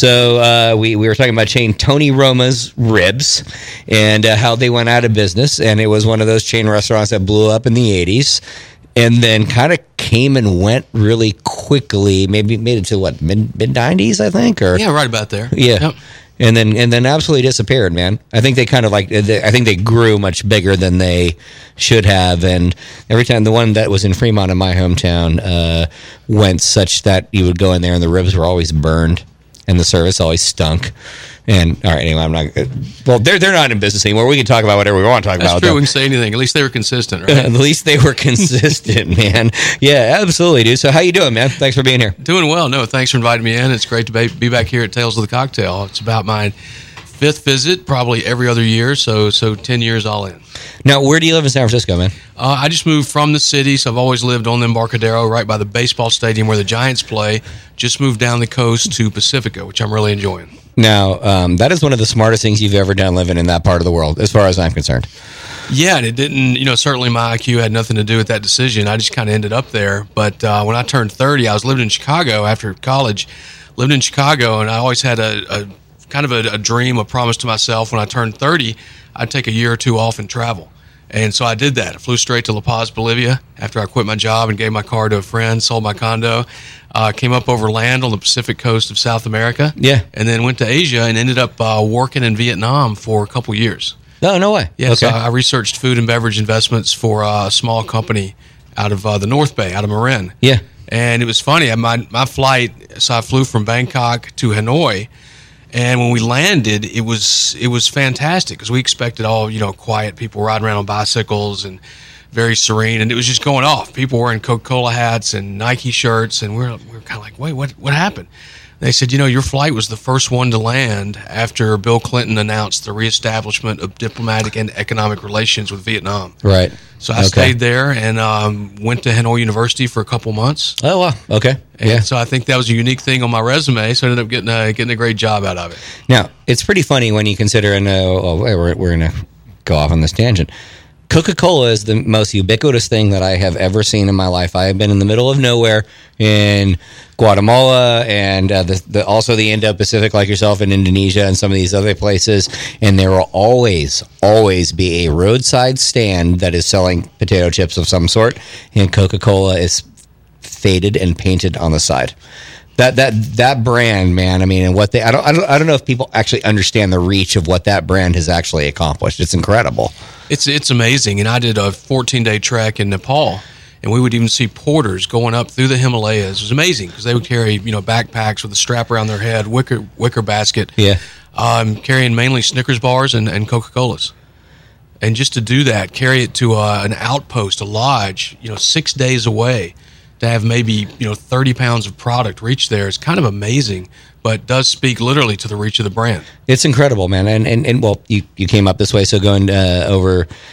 So we were talking about chain Tony Roma's Ribs and how they went out of business. And it was one of those chain restaurants that blew up in the 80s. And then kind of came and went really quickly. Maybe made it to what, mid 90s, I think, or
yeah, right about there.
Yeah.
Yep.
And then absolutely disappeared, man. I think they kind of I think they grew much bigger than they should have. And every time the one that was in Fremont in my hometown went such that you would go in there and the ribs were always burned and the service always stunk. And all right, anyway, I'm not. Well, they're not in business anymore. We can talk about whatever we want to talk about.
That's true. We can say anything. At least they were consistent, right?
At least they were consistent, man. Yeah, absolutely, dude. So how you doing, man? Thanks for being here.
Doing well. No, thanks for inviting me in. It's great to be back here at Tales of the Cocktail. It's about my fifth visit, probably every other year. So 10 years all in.
Now, where do you live in San Francisco, man?
I just moved from the city, so I've always lived on the Embarcadero, right by the baseball stadium where the Giants play. Just moved down the coast to Pacifica, which I'm really enjoying.
Now, that is one of the smartest things you've ever done living in that part of the world, as far as I'm concerned.
Yeah, and it didn't, certainly my IQ had nothing to do with that decision. I just kind of ended up there. But when I turned 30, I was living in Chicago after college, lived in Chicago, and I always had a kind of a dream, a promise to myself when I turned 30, I'd take a year or two off and travel. And so I did that. I flew straight to La Paz, Bolivia after I quit my job and gave my car to a friend, sold my condo, came up over land on the Pacific coast of South America.
Yeah.
And then went to Asia and ended up working in Vietnam for a couple years.
Oh, no way.
Yeah, okay. So I researched food and beverage investments for a small company out of the North Bay, out of Marin.
Yeah.
And it was funny. My flight, so I flew from Bangkok to Hanoi. And when we landed, it was fantastic because we expected all, quiet people riding around on bicycles and very serene. And it was just going off. People wearing Coca-Cola hats and Nike shirts. And we're kind of like, wait, what happened? They said, your flight was the first one to land after Bill Clinton announced the reestablishment of diplomatic and economic relations with Vietnam.
Right.
So I stayed there and went to Hanoi University for a couple months.
Oh, wow. Okay.
And so I think that was a unique thing on my resume. So I ended up getting a great job out of it.
Now, it's pretty funny when you consider, and we're going to go off on this tangent. Coca-Cola is the most ubiquitous thing that I have ever seen in my life. I have been in the middle of nowhere in Guatemala and also the Indo-Pacific, like yourself, in Indonesia and some of these other places. And there will always be a roadside stand that is selling potato chips of some sort, and Coca-Cola is faded and painted on the side. That brand, man. I mean, and what I don't know if people actually understand the reach of what that brand has actually accomplished. It's incredible.
It's amazing. And I did a 14-day trek in Nepal, and we would even see porters going up through the Himalayas. It was amazing because they would carry backpacks with a strap around their head, wicker basket.
Yeah,
carrying mainly Snickers bars and Coca-Colas. And just to do that, carry it to an outpost, a lodge, 6 days away. To have maybe 30 pounds of product reach there is kind of amazing, but does speak literally to the reach of the brand.
It's incredible, man. And well, you came up this way, so going over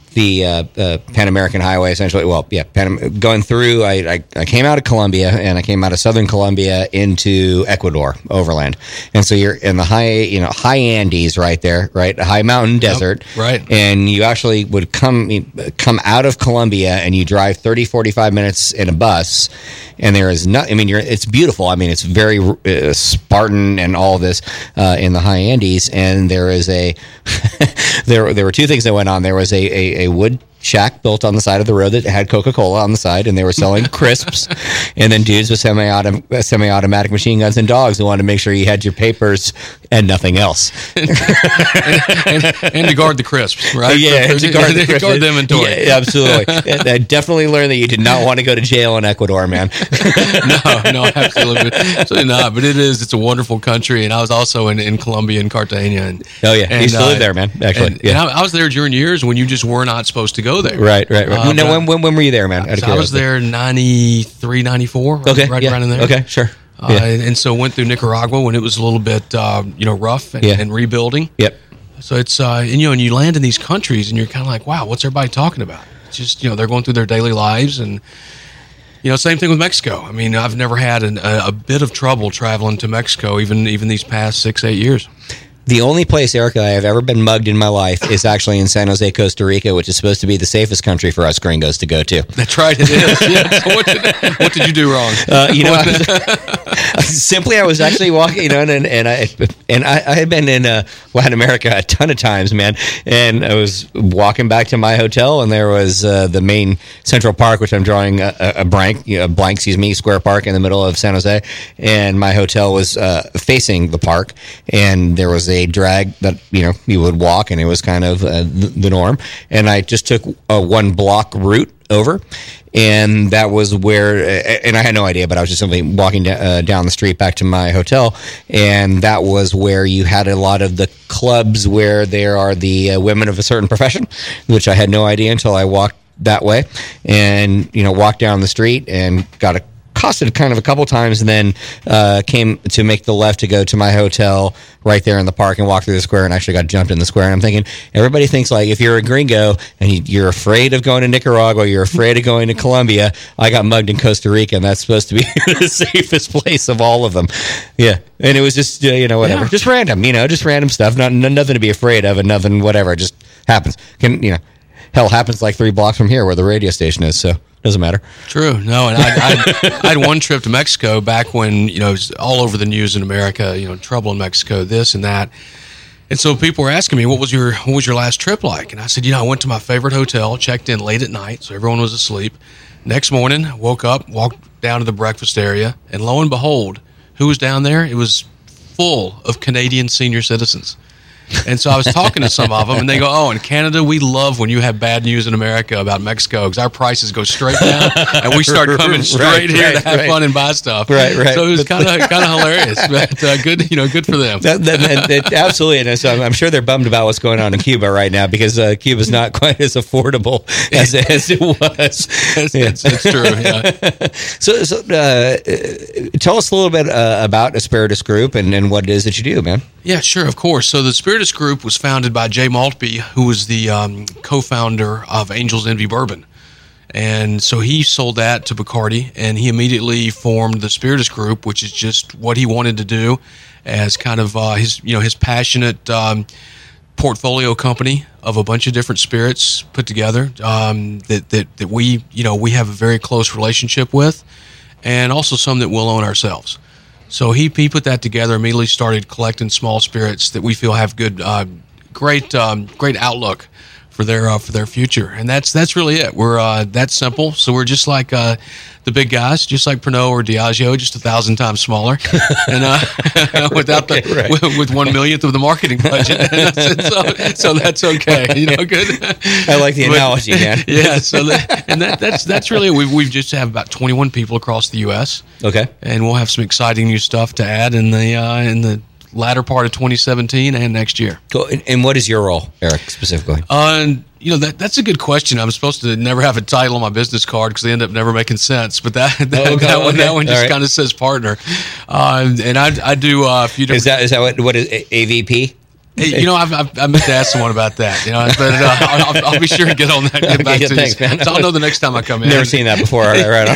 Pan American Highway, essentially. Well, yeah, going through. I came out of Colombia, and I came out of southern Colombia into Ecuador overland, and so you're in the high Andes, right there, right, high mountain desert,
right,
and you actually would come out of Colombia, and you drive 30-45 minutes in a bus, and there is no. I mean, it's beautiful. I mean, it's very Spartan and all this in the high Andes, and there is there were two things that went on. There was a wood shack built on the side of the road that had Coca-Cola on the side, and they were selling crisps, and then dudes with semi-automatic machine guns and dogs who wanted to make sure you had your papers and nothing else.
and to guard the crisps, right?
Yeah, to guard the crisps.
Guard the inventory.
Yeah, absolutely. I definitely learned that you did not want to go to jail in Ecuador, man.
No, absolutely not. But it's a wonderful country, and I was also in Colombia and Cartagena. And
you used to live there, man. Actually,
and I was there during years when you just were not supposed to go there.
Right. Now, when were you there, man?
I was there 93, 94. Right around in there.
Okay, sure.
And so went through Nicaragua when it was a little bit, rough and rebuilding.
Yep.
So it's, and you land in these countries and you're kind of like, wow, what's everybody talking about? It's just, they're going through their daily lives. And, same thing with Mexico. I mean, I've never had a bit of trouble traveling to Mexico, even these past 6-8 years.
The only place, Erica, I have ever been mugged in my life is actually in San Jose, Costa Rica, which is supposed to be the safest country for us gringos to go to.
That's right, it is. Yeah. So what did you do wrong?
I was actually walking, and I had been in Latin America a ton of times, man. And I was walking back to my hotel, and there was the main Central Park, which I'm drawing a blank, Square Park in the middle of San Jose, and my hotel was facing the park, and there was a drag that you would walk, and it was kind of the norm. And I just took a 1 block route over, and that was where. And I had no idea, but I was just simply walking down the street back to my hotel, and that was where you had a lot of the clubs where there are the women of a certain profession, which I had no idea until I walked that way, and walked down the street and got accosted kind of a couple times, and then came to make the left to go to my hotel right there in the park and walk through the square, and actually got jumped in the square. And I'm thinking, everybody thinks like if you're a gringo and you're afraid of going to Nicaragua, you're afraid of going to Colombia. I got mugged in Costa Rica, and that's supposed to be the safest place of all of them. Yeah, and it was just whatever, just random, just random stuff, nothing to be afraid of, and nothing whatever, it just happens. Hell, happens like 3 blocks from here where the radio station is, so doesn't matter.
True. No, and I had one trip to Mexico back when it was all over the news in America. Trouble in Mexico, this and that. And so people were asking me, what was your last trip like? And I said, I went to my favorite hotel, checked in late at night, so everyone was asleep. Next morning, woke up, walked down to the breakfast area, and lo and behold, who was down there? It was full of Canadian senior citizens. And so I was talking to some of them, and they go, "Oh, in Canada, we love when you have bad news in America about Mexico because our prices go straight down, and we start coming straight here to have fun and buy stuff." Right. So it was kind of hilarious, but good for them.
That, absolutely, and so I'm sure they're bummed about what's going on in Cuba right now because Cuba's not quite as affordable as it was.
It's true. Yeah.
So tell us a little bit about Asperitas Group and what it is that you do, man.
Yeah, sure, of course. So the Asperitas Group was founded by Jay Maltby, who was the co-founder of Angel's Envy Bourbon. And so he sold that to Bacardi, and he immediately formed the Asperitas Group, which is just what he wanted to do as kind of his passionate portfolio company of a bunch of different spirits put together that we have a very close relationship with, and also some that we'll own ourselves. So he put that together, immediately started collecting small spirits that we feel have good, great outlook for their future, and that's really it. We're that simple. So we're just like the big guys, just like Pernod or Diageo, just 1,000 times smaller, and without with 1/1,000,000th of the marketing budget. so that's okay. Good.
I like the analogy, man.
Yeah. So that's really it. We just have about 21 people across the U.S.
Okay. And
we'll have some exciting new stuff to add in the latter part of 2017 and next year.
Cool. And what is your role, Eric, specifically?
That's a good question. I'm supposed to never have a title on my business card because they end up never making sense. But that one just kind of says partner. And I do a few different.
Is that what is AVP?
Hey, I meant to ask someone about that. But I'll be sure to get on that. And get back to
thanks,
you.
man.
So I'll know the next time I come in.
Never seen that before. Right on.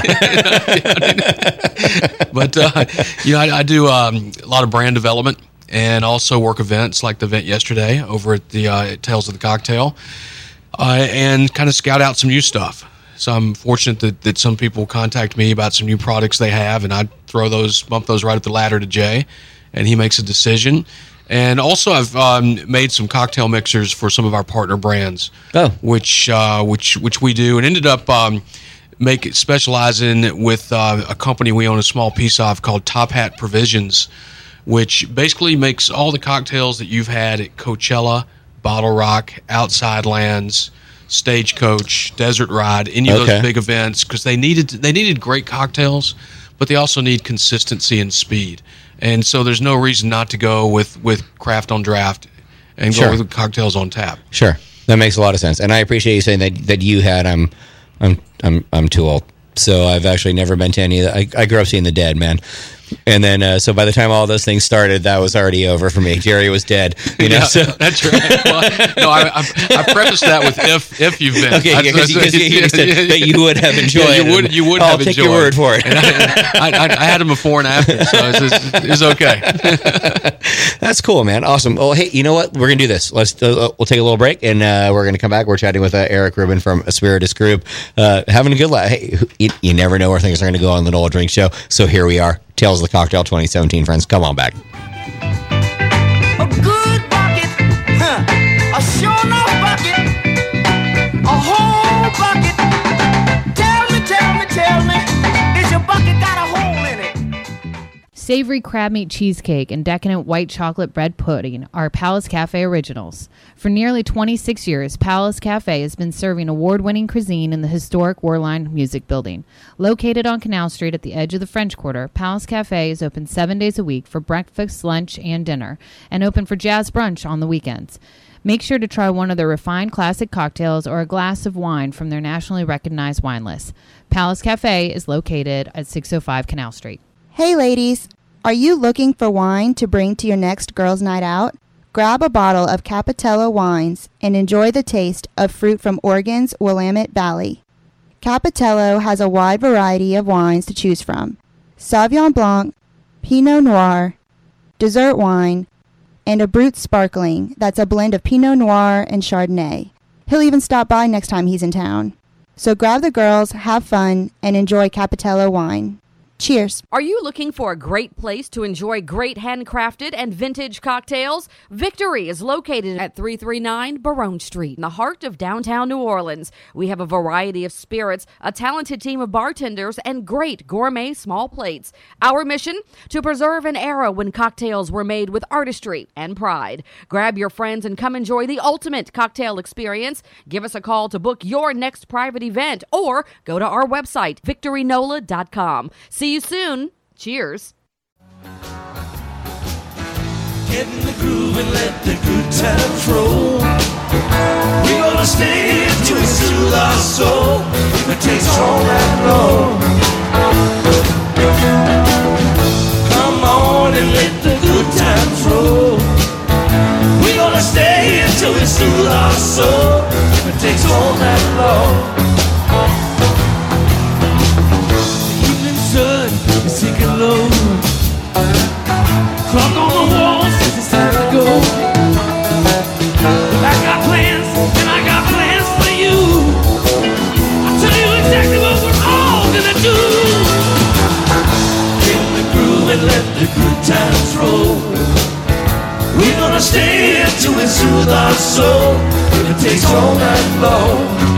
But I do a lot of brand development and also work events like the event yesterday over at the Tales of the Cocktail, and kind of scout out some new stuff. So I'm fortunate that some people contact me about some new products they have, and I bump those right up the ladder to Jay, and he makes a decision. And also, I've made some cocktail mixers for some of our partner brands, which we do, and ended up specializing with a company we own a small piece of called Top Hat Provisions, which basically makes all the cocktails that you've had at Coachella, Bottle Rock, Outside Lands, Stagecoach, Desert Ride, any of those big events, because they needed great cocktails, but they also need consistency and speed. And so there's no reason not to go with craft on draft and go with cocktails on tap.
Sure, that makes a lot of sense, and I appreciate you saying that you had. I'm too old, so I've actually never been to any of that. I grew up seeing The Dead, man. And then, so by the time all those things started, that was already over for me. Jerry was dead. So
that's right. Well, no, I prefaced that with if you've been.
Okay, because you said that you would have enjoyed.
Yeah, you would have enjoyed.
I'll take your word for it.
And I had them before and after, so it's okay.
That's cool, man. Awesome. Well, hey, you know what? We're gonna do this. We'll take a little break, and we're gonna come back. We're chatting with Eric Rubin from Aspiritus Group, having a good laugh. Hey, you never know where things are gonna go on the Nola Drink Show. So here we are. Tales of the Cocktail 2017, friends. Come on back.
A good bucket, a sure enough bucket, a whole bucket. Tell me, is your bucket got a hole in it?
Savory crab meat cheesecake and decadent white chocolate bread pudding are Palace Cafe originals. For nearly 26 years, Palace Cafe has been serving award-winning cuisine in the historic Warline Music Building. Located on Canal Street at the edge of the French Quarter, Palace Cafe is open 7 days a week for breakfast, lunch, and dinner, and open for jazz brunch on the weekends. Make sure to try one of their refined classic cocktails or a glass of wine from their nationally recognized wine list. Palace Cafe is located at 605 Canal Street.
Hey ladies, are you looking for wine to bring to your next girls' night out? Grab a bottle of Capitello wines and enjoy the taste of fruit from Oregon's Willamette Valley. Capitello has a wide variety of wines to choose from: Sauvignon Blanc, Pinot Noir, dessert wine, and a Brut Sparkling that's a blend of Pinot Noir and Chardonnay. He'll even stop by next time he's in town. So grab the girls, have fun, and enjoy Capitello wine. Cheers.
Are you looking for a great place to enjoy great handcrafted and vintage cocktails? Victory is located at 339 Baronne Street in the heart of downtown New Orleans. We have a variety of spirits, a talented team of bartenders, and great gourmet small plates. Our mission? To preserve an era when cocktails were made with artistry and pride. Grab your friends and come enjoy the ultimate cocktail experience. Give us a call to book your next private event or go to our website, victorynola.com. See you soon. Cheers.
Get in the groove and let the good times roll. We're gonna stay here till we soothe our soul. It takes all that long. Come on and let the good times roll. We're gonna stay here till we soothe our soul. It takes all that long. Sun is sinking low. Clock on the wall says it's time to go. I got plans, and I got plans for you. I'll tell you exactly what we're all gonna do. Get in the groove and let the good times roll. We're gonna stay here till we soothe our soul. It takes all night long.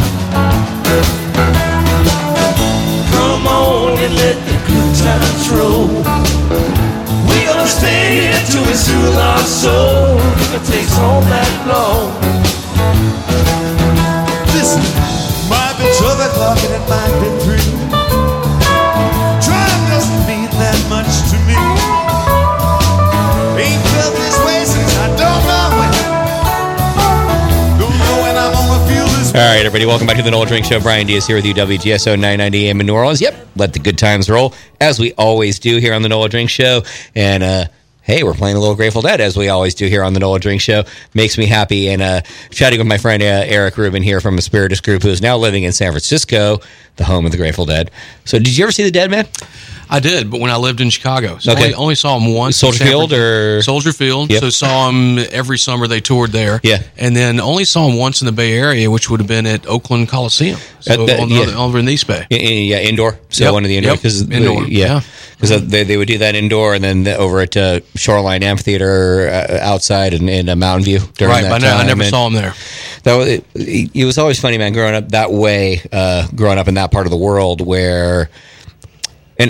Come on and let the good times roll. We're gonna stay here till we soothe our soul. If it takes all that long. Listen, might be 12 o'clock and it might be 3. Trying doesn't mean that much to me. Ain't felt this way since I don't know when. Don't know when I'm gonna feel this.
All right, everybody, welcome back to the Nola Drink Show. Brian Diaz here with you, WGSO 990 AM in New Orleans. Yep, let the good times roll, as we always do here on the Nola Drink Show. And hey, we're playing a little Grateful Dead, as we always do here on the Nola Drink Show. Makes me happy. And chatting with my friend Eric Rubin here from the Spiritus Group, who is now living in San Francisco, the home of the Grateful Dead. So did you ever see the Dead, man?
I did, but when I lived in Chicago. So
Okay.
only saw him once.
Soldier Field or?
Soldier Field.
Yep.
So saw him every summer they toured there.
Yeah.
And then only saw him once in the Bay Area, which would have been at Oakland Coliseum. So over in the East Bay.
Yeah, indoor. So
Yep,
one of the indoor.
yep, indoor, yeah.
Because they would do that indoor, and then over at Shoreline Amphitheater outside in Mountain View during
Right,
that
but I
time.
never
And
saw him there.
That was, it was always funny, man, growing up that way, growing up in that part of the world where... And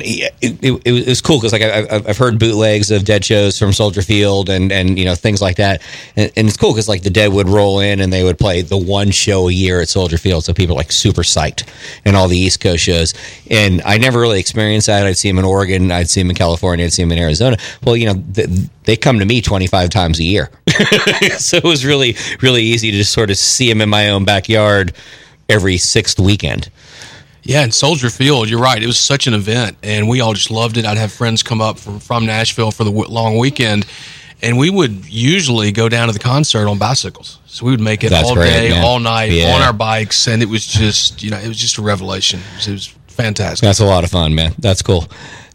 it was cool because like I've heard bootlegs of Dead shows from Soldier Field and things like that, and it's cool because like the Dead would roll in and they would play the one show a year at Soldier Field, so people are like super psyched, and all the East Coast shows. And I never really experienced that. I'd see them in Oregon, I'd see them in California, I'd see them in Arizona. Well, they come to me 25 times a year, so it was really really easy to just sort of see them in my own backyard every 6th weekend.
Yeah, and Soldier Field, you're right. It was such an event, and we all just loved it. I'd have friends come up from Nashville for the long weekend, and we would usually go down to the concert on bicycles. So we would make it
That's
all
great,
day,
man.
all night,
Yeah.
on our bikes, and it was just, it was just a revelation. It was fantastic.
That's a lot of fun, man. That's cool.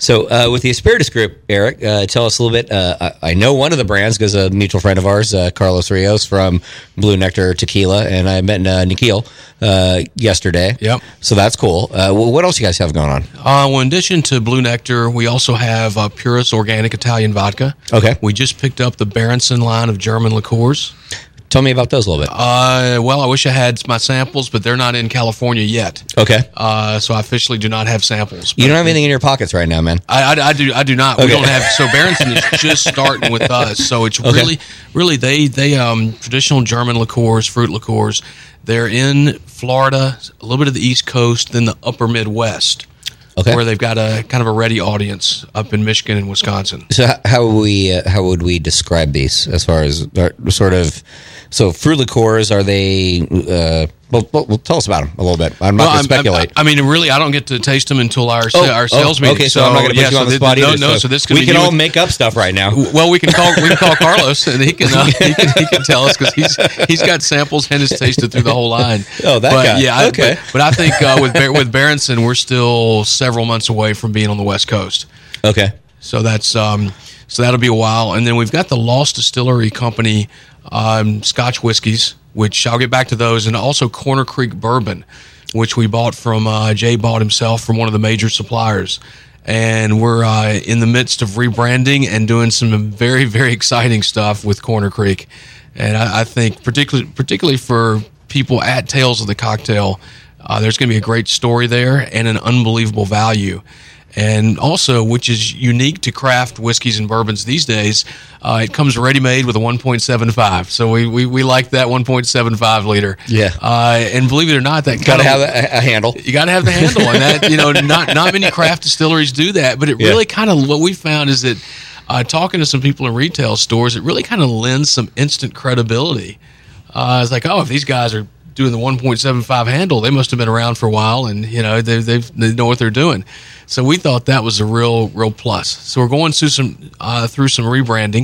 So with the Aspiritus Group, Eric, tell us a little bit. I know one of the brands because a mutual friend of ours, Carlos Rios from Blue Nectar Tequila, and I met Nikhil yesterday.
Yep.
So that's cool. What else you guys have going on?
Well, in addition to Blue Nectar, we also have Purus Organic Italian Vodka.
Okay.
We just picked up the Berenson line of German liqueurs.
Tell me about those a little bit.
Well, I wish I had my samples, but they're not in California yet.
Okay.
So I officially do not have samples.
You don't have anything in your pockets right now, man.
I do not.
Okay.
We don't have. So Berenson is just starting with us. So it's
Okay.
really they traditional German liqueurs, fruit liqueurs. They're in Florida, a little bit of the East Coast, then the Upper Midwest.
Okay.
Where they've got a kind of a ready audience up in Michigan and Wisconsin.
So how would we describe these as far as sort of? So fruit liqueurs, are they? Well, tell us about them a little bit. I'm not going to speculate.
I mean, really, I don't get to taste them until our sales meeting.
Okay, so I'm not going to put you on the spot either.
So this
we can all make up stuff right now.
Well, we can call Carlos, and he can tell us because he's got samples and has tasted through the whole line.
Oh, that guy.
Yeah,
okay.
But I think with Berenson, we're still several months away from being on the West Coast.
Okay.
So that's so that'll be a while, and then we've got the Lost Distillery Company Scotch whiskeys, which I'll get back to those, and also Corner Creek Bourbon, which we bought from Jay bought himself from one of the major suppliers. And we're in the midst of rebranding and doing some very, very exciting stuff with Corner Creek. And I think particularly for people at Tales of the Cocktail, there's going to be a great story there and an unbelievable value. And also, which is unique to craft whiskeys and bourbons these days, it comes ready-made with a 1.75. So we like that 1.75 liter.
Yeah.
And believe it or not, that
Got to have a handle.
You got to have the handle, and that not many craft distilleries do that. But it really kind of what we found is that talking to some people in retail stores, it really kind of lends some instant credibility. It's like, oh, if these guys are doing the 1.75 handle, they must have been around for a while, and they know what they're doing. So we thought that was a real plus. So we're going through some rebranding,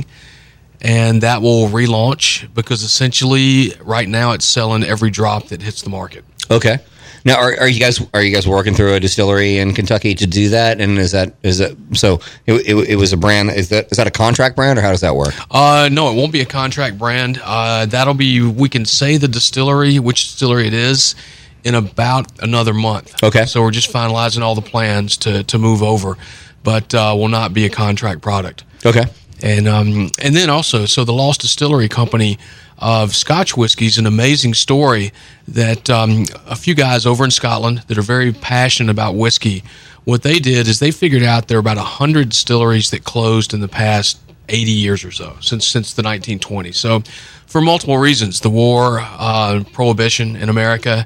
and that will relaunch because essentially right now it's selling every drop that hits the market.
Okay. Now, are you guys working through a distillery in Kentucky to do that? And is that so? It was a brand. Is that a contract brand, or how does that work?
No, it won't be a contract brand. That'll be, we can say the distillery, which distillery it is, in about another month.
Okay.
So we're just finalizing all the plans to move over, but will not be a contract product.
Okay.
And then also, so the Lost Distillery Company of Scotch whiskey is an amazing story that a few guys over in Scotland that are very passionate about whiskey, what they did is they figured out there are about 100 distilleries that closed in the past 80 years or so, since the 1920s. So for multiple reasons, the war, prohibition in America,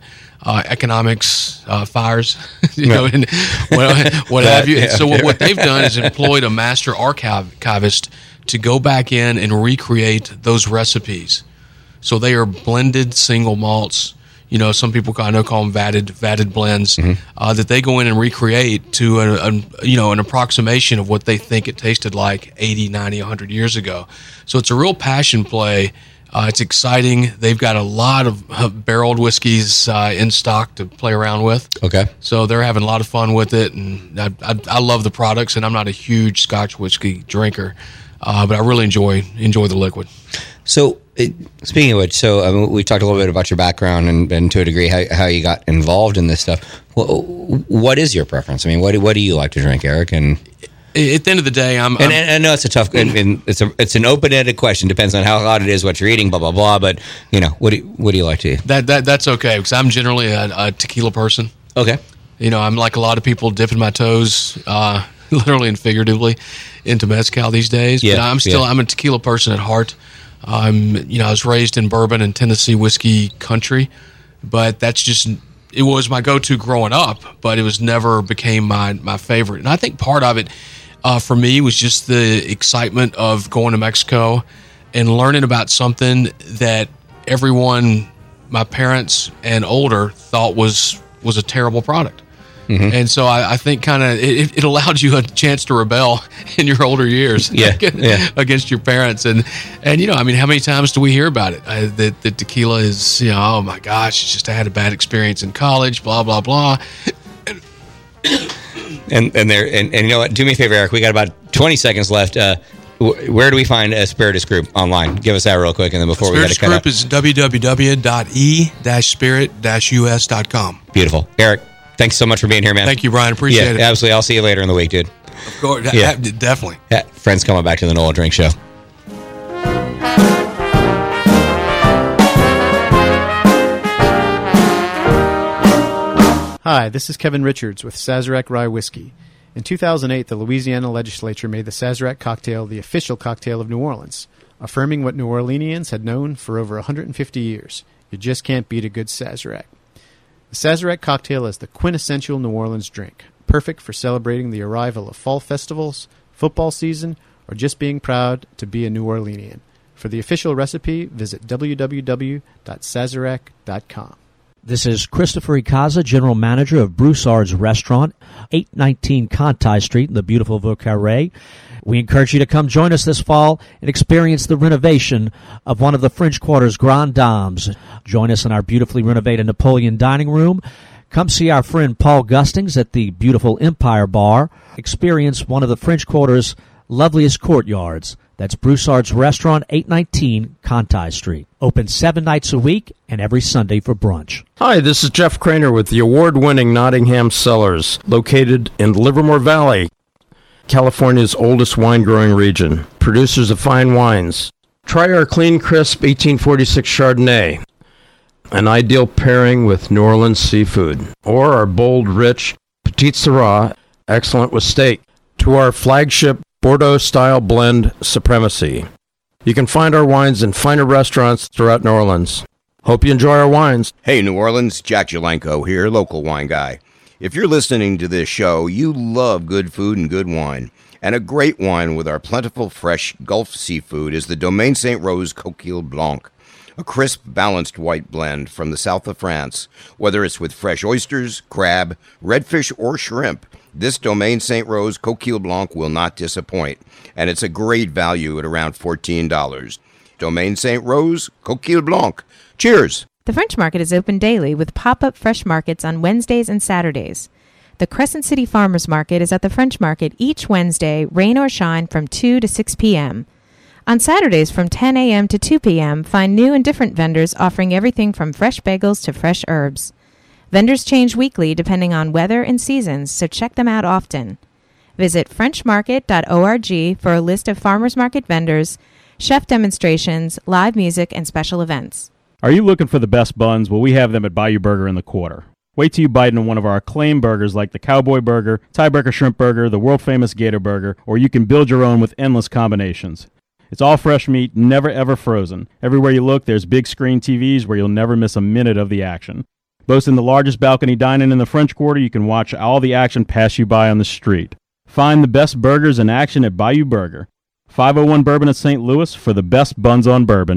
economics, fires, and what have you. So what they've done is employed a master archivist to go back in and recreate those recipes. So they are blended single malts some people call them vatted blends that they go in and recreate to an approximation of what they think it tasted like 80, 90, 100 years ago. So it's a real passion play. It's exciting. They've got a lot of barreled whiskeys in stock to play around with.
Okay.
So they're having a lot of fun with it, and I love the products, and I'm not a huge Scotch whiskey drinker, but I really enjoy the liquid.
So, speaking of which, we talked a little bit about your background and to a degree how you got involved in this stuff. What is your preference? I mean, what do you like to drink, Eric? And
at the end of the day,
and I know it's a tough, and it's an open-ended question. Depends on how hot it is, what you're eating, blah blah blah. But what do you like to eat?
That's okay, because I'm generally a tequila person.
Okay.
I'm like a lot of people dipping my toes, literally and figuratively, into mezcal these days.
Yeah,
but I'm a tequila person at heart. I was raised in bourbon and Tennessee whiskey country, but it was my go-to growing up, but it was never became my favorite. And I think part of it for me was just the excitement of going to Mexico and learning about something that everyone, my parents and older, thought was a terrible product. Mm-hmm. And so I think kind of it allowed you a chance to rebel in your older years against your parents. And how many times do we hear about it? That tequila is, oh my gosh, I had a bad experience in college, blah, blah, blah.
And you know what? Do me a favor, Eric. We got about 20 seconds left. Where do we find a Spiritus Group online? Give us that real quick, and then before we got to cut up.
Spiritus Group is www.e-spirit-us.com.
Beautiful. Eric, thanks so much for being here, man.
Thank you, Brian. Appreciate it.
Absolutely. I'll see you later in the week, dude.
Of course.
Yeah.
Definitely.
Yeah. Friends coming back to the Nola Drink Show.
Hi, this is Kevin Richards with Sazerac Rye Whiskey. In 2008, the Louisiana legislature made the Sazerac cocktail the official cocktail of New Orleans, affirming what New Orleanians had known for over 150 years. You just can't beat a good Sazerac. The Sazerac cocktail is the quintessential New Orleans drink, perfect for celebrating the arrival of fall festivals, football season, or just being proud to be a New Orleanian. For the official recipe, visit www.sazerac.com.
This is Christopher Icaza, General Manager of Broussard's Restaurant, 819 Conti Street in the beautiful Vaucarré. We encourage you to come join us this fall and experience the renovation of one of the French Quarter's Grand Dames. Join us in our beautifully renovated Napoleon dining room. Come see our friend Paul Gustings at the beautiful Empire Bar. Experience one of the French Quarter's loveliest courtyards. That's Broussard's Restaurant, 819 Conti Street. Open 7 nights a week and every Sunday for brunch.
Hi, this is Jeff Craner with the award-winning Nottingham Cellars, located in Livermore Valley, California's oldest wine-growing region. Producers of fine wines. Try our clean, crisp 1846 Chardonnay, an ideal pairing with New Orleans seafood, or our bold, rich Petite Sirah, excellent with steak, to our flagship Bordeaux-style blend Supremacy. You can find our wines in finer restaurants throughout New Orleans. Hope you enjoy our wines.
Hey, New Orleans, Jack Jalenko here, local wine guy. If you're listening to this show, you love good food and good wine. And a great wine with our plentiful, fresh Gulf seafood is the Domaine St. Rose Coquille Blanc, a crisp, balanced white blend from the south of France. Whether it's with fresh oysters, crab, redfish, or shrimp, this Domaine St. Rose Coquille Blanc will not disappoint, and it's a great value at around $14. Domaine St. Rose Coquille Blanc. Cheers!
The French Market is open daily with pop-up fresh markets on Wednesdays and Saturdays. The Crescent City Farmers Market is at the French Market each Wednesday, rain or shine, from 2 to 6 p.m. On Saturdays from 10 a.m. to 2 p.m., find new and different vendors offering everything from fresh bagels to fresh herbs. Vendors change weekly depending on weather and seasons, so check them out often. Visit frenchmarket.org for a list of farmers market vendors, chef demonstrations, live music, and special events.
Are you looking for the best buns? Well, we have them at Bayou Burger in the Quarter. Wait till you bite into one of our acclaimed burgers like the Cowboy Burger, Tiebreaker Shrimp Burger, the world-famous Gator Burger, or you can build your own with endless combinations. It's all fresh meat, never ever frozen. Everywhere you look, there's big screen TVs where you'll never miss a minute of the action. Boasting the largest balcony dining in the French Quarter, you can watch all the action pass you by on the street. Find the best burgers in action at Bayou Burger. 501 Bourbon in St. Louis for the best buns on bourbon.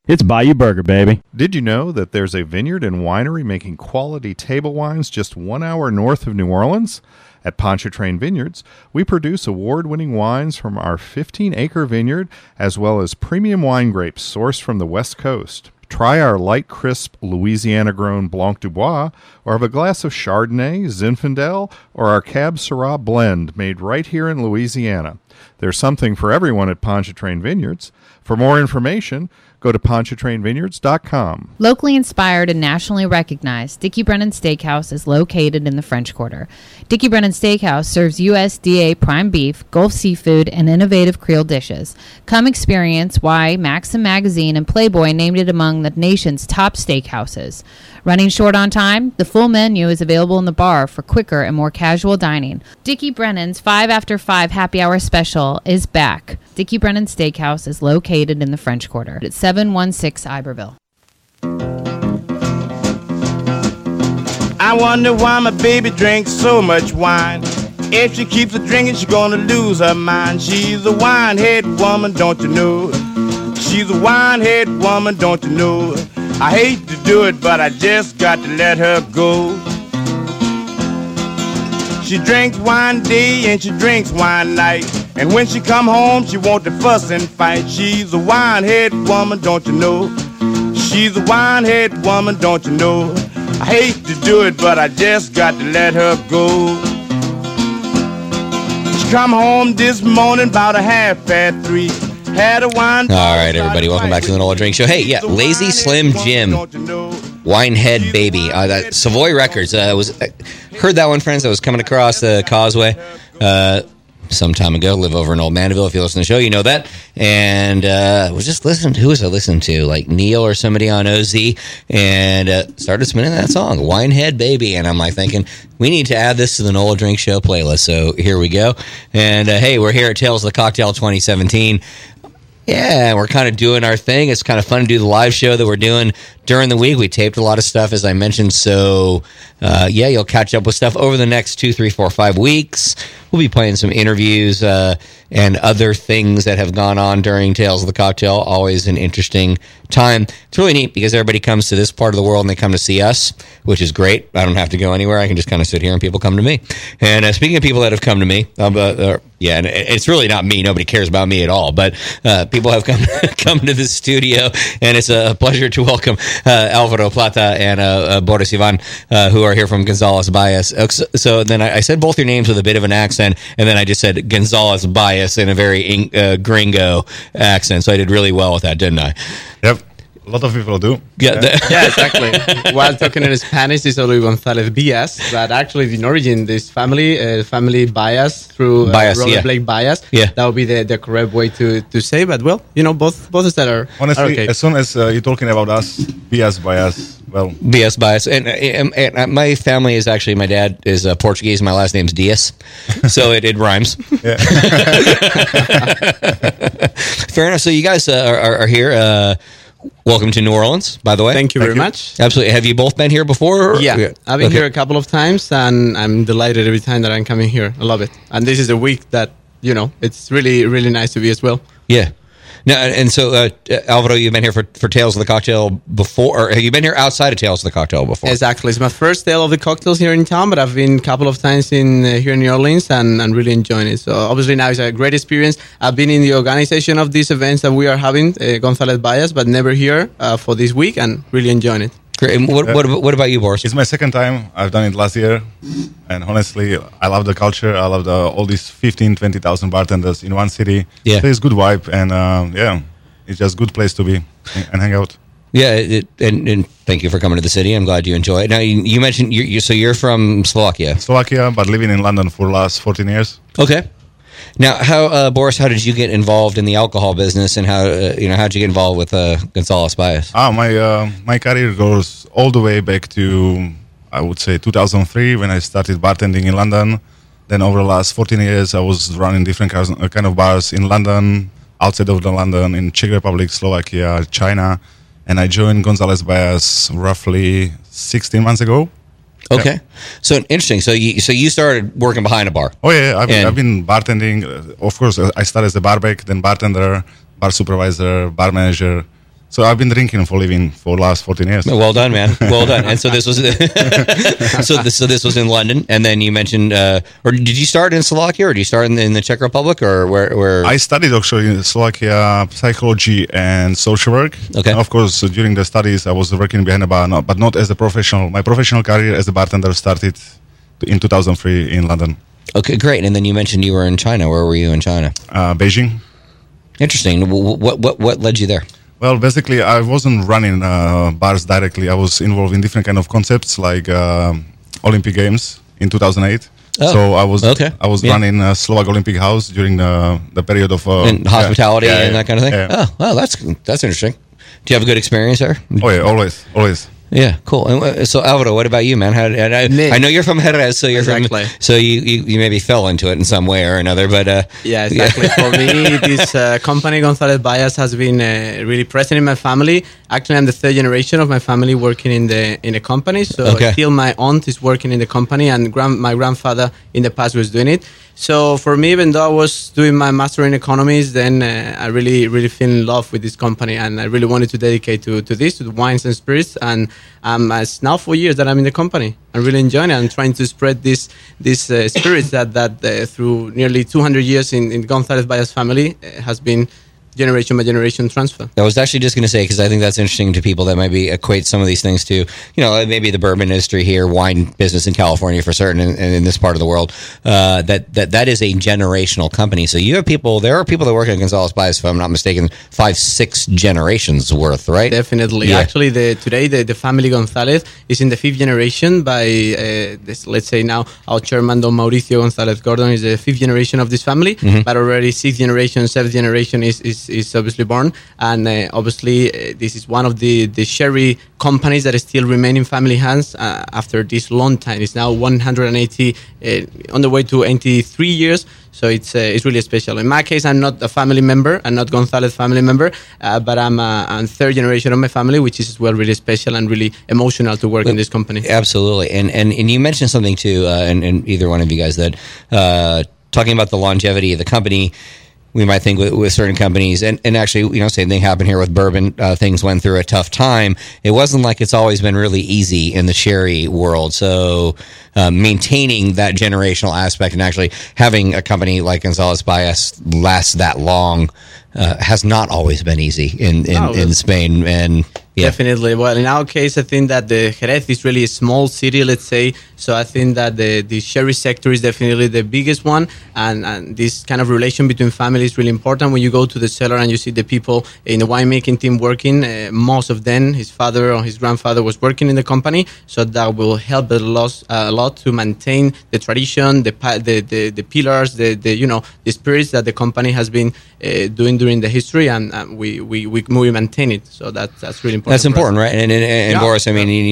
It's Bayou Burger, baby.
Did you know that there's a vineyard and winery making quality table wines just 1 hour north of New Orleans? At Pontchartrain Vineyards, we produce award-winning wines from our 15-acre vineyard, as well as premium wine grapes sourced from the West Coast. Try our light, crisp, Louisiana-grown Blanc du Bois, or have a glass of Chardonnay, Zinfandel, or our Cab Syrah blend made right here in Louisiana. There's something for everyone at Pontchartrain Vineyards. For more information, go to pontchartrainvineyards.com.
Locally inspired and nationally recognized, Dickie Brennan Steakhouse is located in the French Quarter. Dickie Brennan Steakhouse serves USDA prime beef, Gulf seafood, and innovative Creole dishes. Come experience why Maxim Magazine and Playboy named it among the nation's top steakhouses. Running short on time, the full menu is available in the bar for quicker and more casual dining. Dickie Brennan's 5 after 5 happy hour special is back. Dickie Brennan Steakhouse is located in the French Quarter at 716 Iberville.
I wonder why my baby drinks so much wine. If she keeps a drinking, she's gonna lose her mind. She's a wine-head woman, don't you know? She's a wine-head woman, don't you know? I hate to do it, but I just got to let her go. She drinks wine day and she drinks wine night. And when she come home, she want to fuss and fight. She's a wine-head woman, don't you know? She's a wine-head woman, don't you know? I hate to do it, but I just got to let her go. She come home this morning about 3:30. Had a wine.
All right, everybody, welcome back to the Nola Drink Show. Hey, yeah, Lazy Slim Jim, Winehead Baby. That Savoy Records. Heard that one, friends. I was coming across the Causeway some time ago. Live over in Old Mandeville. If you listen to the show, you know that. And was just listening. Who was I listening to? Like Neil or somebody on OZ, and started spinning that song, Winehead Baby. And I'm like thinking, we need to add this to the Nola Drink Show playlist. So here we go. And hey, we're here at Tales of the Cocktail 2017. Yeah, we're kind of doing our thing. It's kind of fun to do the live show that we're doing during the week. We taped a lot of stuff, as I mentioned. So, yeah, you'll catch up with stuff over the next 2, 3, 4, 5 weeks. We'll be playing some interviews and other things that have gone on during Tales of the Cocktail. Always an interesting time. It's really neat because everybody comes to this part of the world and they come to see us, which is great. I don't have to go anywhere. I can just kind of sit here and people come to me. And speaking of people that have come to me, yeah, and it's really not me. Nobody cares about me at all. But people have come to the studio, and it's a pleasure to welcome Alvaro Plata and Boris Ivan, who are here from Gonzales Bias. So then I said both your names with a bit of an accent, and then I just said Gonzales Bias in a very gringo accent. So I did really well with that, didn't I?
Yep. A lot of people do.
Yeah,
yeah, exactly. While talking in Spanish, it's always González Bias, but actually in origin, this family Bias through Robert Blake Bias.
Yeah.
That would be the correct way to say. But well, you know, both styles are
honestly
are okay.
As soon as you're talking about us, Bias, well,
Bias, and my family is actually, my dad is Portuguese. My last name's Dias, so it rhymes. Fair enough. So you guys are here. Welcome to New Orleans, by the way.
Thank you very much.
Absolutely. Have you both been here before?
Yeah, I've been here a couple of times, and I'm delighted every time that I'm coming here. I love it. And this is a week that, you know, it's really, really nice to be as well.
Yeah. Now, and so, Alvaro, you've been here for Tales of the Cocktail before, or have you been here outside of Tales of the Cocktail before?
Exactly. It's my first Tale of the Cocktails here in town, but I've been a couple of times here in New Orleans and really enjoying it. So obviously now it's a great experience. I've been in the organization of these events that we are having, González Bias, but never here for this week, and really enjoying it.
Great. And what about you, Boris?
It's my second time. I've done it last year. And honestly, I love the culture. I love all these 15, 20,000 bartenders in one city.
Yeah.
So it's good vibe. And yeah, it's just a good place to be and hang out.
Yeah, and thank you for coming to the city. I'm glad you enjoy it. Now, you mentioned, you're from Slovakia.
Slovakia, but living in London for the last 14 years.
Okay. Now, Boris, how did you get involved in the alcohol business, and how did you get involved with González Bias?
My career goes all the way back to, I would say, 2003 when I started bartending in London. Then over the last 14 years, I was running different kind of bars in London, outside of London, in Czech Republic, Slovakia, China, and I joined González Bias roughly 16 months ago.
Okay,
yeah.
So interesting. So you started working behind a bar.
Oh yeah, I've been bartending. Of course, I started as a barback, then bartender, bar supervisor, bar manager, So I've been drinking for living for the last 14 years.
Well done, man. Well done. And so this was so this was in London, and then you mentioned, or did you start in Slovakia, or did you start in the Czech Republic, or where?
I studied actually in Slovakia psychology and social work.
Okay.
And of course, during the studies, I was working behind a bar, but not as a professional. My professional career as a bartender started in 2003 in London.
Okay, great. And then you mentioned you were in China. Where were you in China?
Beijing.
Interesting. What led you there?
Well, basically, I wasn't running bars directly. I was involved in different kind of concepts, like Olympic Games in 2008.
Oh,
so I was
okay.
running Slovak Olympic House during the period of
in hospitality and that kind of thing.
Yeah.
Oh, well, that's interesting. Do you have a good experience there?
Oh yeah, always.
Yeah, cool. And so Alvaro, what about you, man? I know you're from Jerez, so you're
Exactly.
so you maybe fell into it in some way or another, but
yeah, exactly. For me, this company González Vallas has been really present in my family. Actually, I'm the third generation of my family working in the company. So still my aunt is working in the company, and my grandfather in the past was doing it. So for me, even though I was doing my master in economics, then I really fell in love with this company, and I really wanted to dedicate to this, to the wines and spirits. And it's now 4 years that I'm in the company. I'm really enjoying it. I'm trying to spread these spirits that through nearly 200 years in González Vallas family has been generation by generation transfer.
I was actually just going to say, because I think that's interesting to people that maybe equate some of these things to, maybe the bourbon industry here, wine business in California for certain, and in this part of the world, that is a generational company. So you have there are people that work at González Vallas, if I'm not mistaken, 5-6 generations worth, right?
Definitely. Yeah. Actually, today the family González is in the 5th generation by, let's say now, our chairman, Don Mauricio González Gordon, is the 5th generation of this family, but already 6th generation, 7th generation is obviously born, and obviously this is one of the sherry companies that still remain in family hands after this long time. It's now 180 on the way to 83 years, so it's really special. In my case, I'm not a family member, I'm not González family member, but I'm third generation of my family, which is as well really special and really emotional to work in this company.
Absolutely. And you mentioned something too, and either one of you guys, that talking about the longevity of the company. We might think with certain companies, and actually, same thing happened here with bourbon. Things went through a tough time. It wasn't like it's always been really easy in the sherry world. So maintaining that generational aspect and actually having a company like González Vallas last that long has not always been easy in Spain. And
definitely. Well, in our case, I think that the Jerez is really a small city, let's say. So I think that the sherry sector is definitely the biggest one. And this kind of relation between families is really important. When you go to the cellar and you see the people in the winemaking team working, most of them, his father or his grandfather was working in the company. So that will help a lot to maintain the tradition, the pillars, the spirits that the company has been doing during the history, and we maintain it. So that's really important.
That's important, right? And Boris, I mean,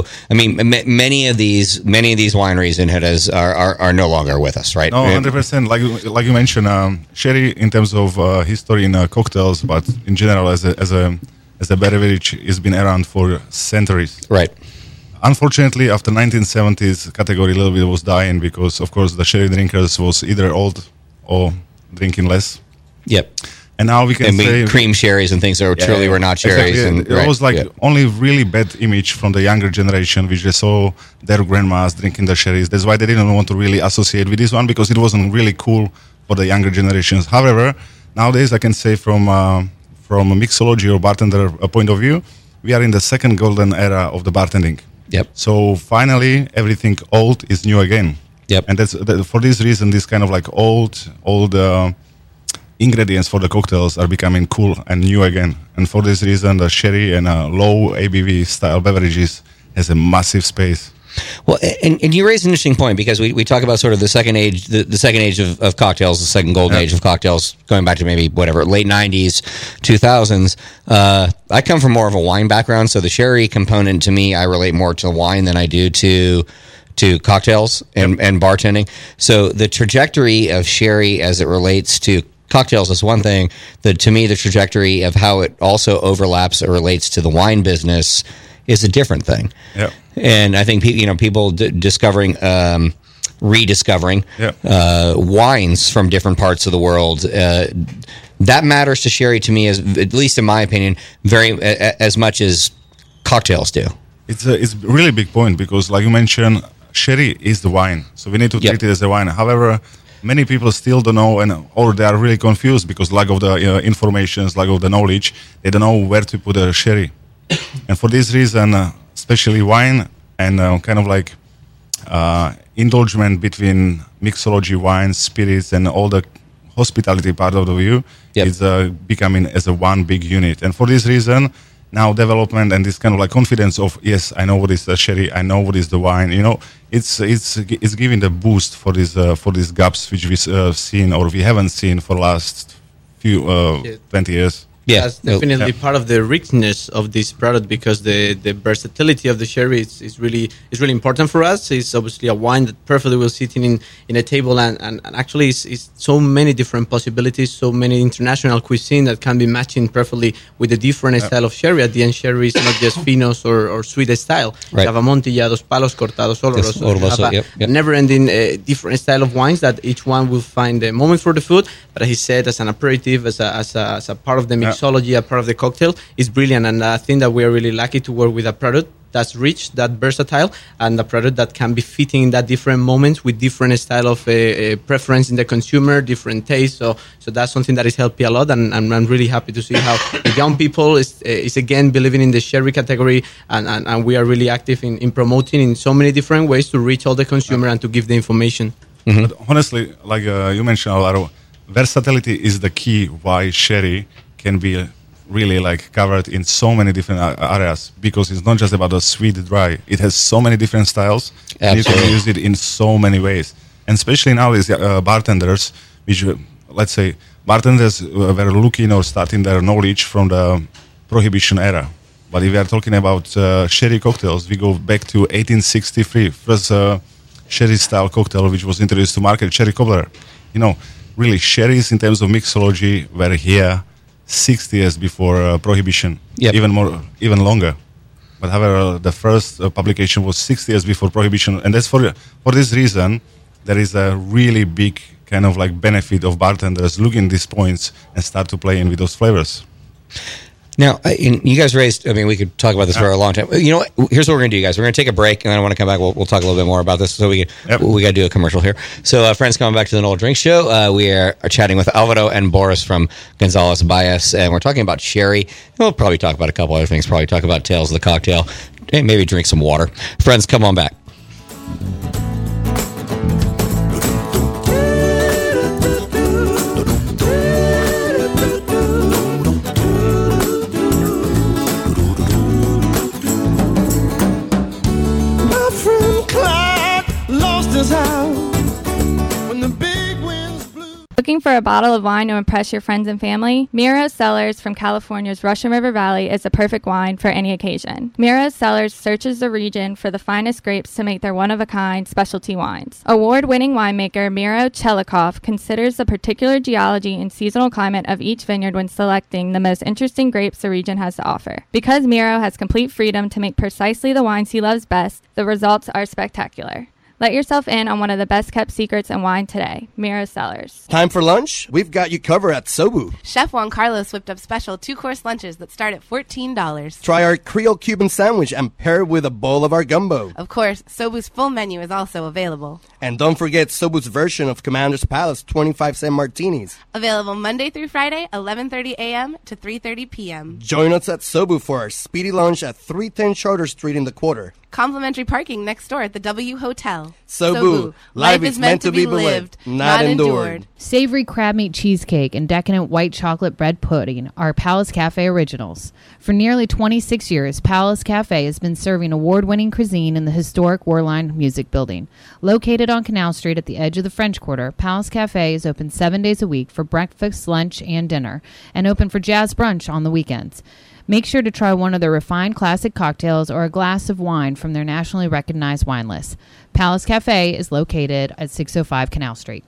many of these wineries in Jerez are no longer with us, right?
No, 100%. Like you mentioned, sherry in terms of history in cocktails, but in general as a beverage, has been around for centuries.
Right.
Unfortunately, after 1970s, category a little bit was dying because, of course, the sherry drinkers was either old or drinking less.
Yep.
And now we can say
cream sherries and things that truly were not cherries.
Exactly. And it was only really bad image from the younger generation, which they saw their grandmas drinking the sherries. That's why they didn't want to really associate with this one, because it wasn't really cool for the younger generations. However, nowadays I can say from a mixology or bartender point of view, we are in the second golden era of the bartending.
Yep.
So finally, everything old is new again.
Yep.
And that's for this reason, this kind of like old ingredients for the cocktails are becoming cool and new again. And for this reason, the sherry and low ABV style beverages has a massive space.
Well, and you raise an interesting point, because we talk about sort of the second age, the second age of cocktails, the second golden age of cocktails, going back to maybe late 90s, 2000s. I come from more of a wine background, so the sherry component to me, I relate more to wine than I do to cocktails and bartending. So the trajectory of sherry as it relates to cocktails is one thing. To me, the trajectory of how it also overlaps or relates to the wine business is a different thing.
Yeah.
And I think people discovering, rediscovering wines from different parts of the world That matters to sherry to me, as at least in my opinion, very as much as cocktails do.
It's a really big point because, like you mentioned, sherry is the wine, so we need to treat it as a wine. However, many people still don't know, or they are really confused because lack of the information, lack of the knowledge. They don't know where to put a sherry, and for this reason, especially wine and kind of like indulgence between mixology, wine, spirits, and all the hospitality part of the view is becoming as a one big unit. And for this reason, now development and this kind of like confidence of, yes, I know what is the sherry, I know what is the wine, it's giving the boost for these gaps which we've seen or we haven't seen for the last few 20 years.
Yeah, that's definitely part of the richness of this product, because the versatility of the sherry is really important for us. It's obviously a wine that perfectly will sit in a table, and actually is so many different possibilities, so many international cuisine that can be matching perfectly with the different style of sherry. At the end, sherry is not just finos or sweet style.
Right.
You have Amontillado, Palos Cortados, Oloroso. You have a never-ending different style of wines that each one will find a moment for the food. But as he said, as an aperitif, as a part of the mixology, a part of the cocktail, is brilliant. And I think that we are really lucky to work with a product that's rich, that versatile, and a product that can be fitting in that different moments with different style of preference in the consumer, different taste. So that's something that is helping a lot, and I'm really happy to see how the young people is again believing in the sherry category, and we are really active in promoting in so many different ways to reach all the consumer and to give the information.
Mm-hmm. But honestly, like you mentioned, Alvaro, versatility is the key why sherry can be really like covered in so many different areas, because it's not just about the sweet dry. It has so many different styles. And you can use it in so many ways. And especially nowadays, bartenders, which let's say bartenders were looking or starting their knowledge from the Prohibition era. But if we are talking about sherry cocktails, we go back to 1863, first sherry style cocktail which was introduced to market, Sherry Cobbler. Really, sherries in terms of mixology were here 60 years before Prohibition, even longer. But however, the first publication was 60 years before Prohibition, and that's for this reason. There is a really big kind of like benefit of bartenders looking at these points and start to play in with those flavors.
Now, you guys raised, we could talk about this for a long time. You know what? Here's what we're going to do, guys. We're going to take a break, and then I want to come back. We'll talk a little bit more about this. So we got to do a commercial here. So, friends, coming back to the Nola Drink Show, we are chatting with Alvaro and Boris from Gonzalez Bias, and we're talking about sherry. We'll probably talk about a couple other things, probably talk about Tales of the Cocktail, and maybe drink some water. Friends, come on back.
Looking for a bottle of wine to impress your friends and family? Miro's Cellars from California's Russian River Valley is the perfect wine for any occasion. Miro's Cellars searches the region for the finest grapes to make their one-of-a-kind specialty wines. Award-winning winemaker Miro Chelikov considers the particular geology and seasonal climate of each vineyard when selecting the most interesting grapes the region has to offer. Because Miro has complete freedom to make precisely the wines he loves best, the results are spectacular. Let yourself in on one of the best-kept secrets in wine today, Miro's Cellars.
Time for lunch? We've got you covered at Sobu.
Chef Juan Carlos whipped up special 2-course lunches that start at $14.
Try our Creole Cuban sandwich and pair it with a bowl of our gumbo.
Of course, Sobu's full menu is also available.
And don't forget Sobu's version of Commander's Palace 25-cent martinis.
Available Monday through Friday, 11:30 a.m. to 3:30 p.m.
Join us at Sobu for our speedy lunch at 310 Charter Street in the Quarter.
Complimentary parking next door at the W Hotel.
Sobu, life is meant to be lived, not endured.
Savory crab meat cheesecake and decadent white chocolate bread pudding are Palace Cafe originals. For nearly 26 years, Palace Cafe has been serving award-winning cuisine in the historic Warline Music Building. Located on Canal Street at the edge of the French Quarter, Palace Cafe is open 7 days a week for breakfast, lunch, and dinner, and open for jazz brunch on the weekends. Make sure to try one of their refined classic cocktails or a glass of wine from their nationally recognized wine list. Palace Cafe is located at 605 Canal Street.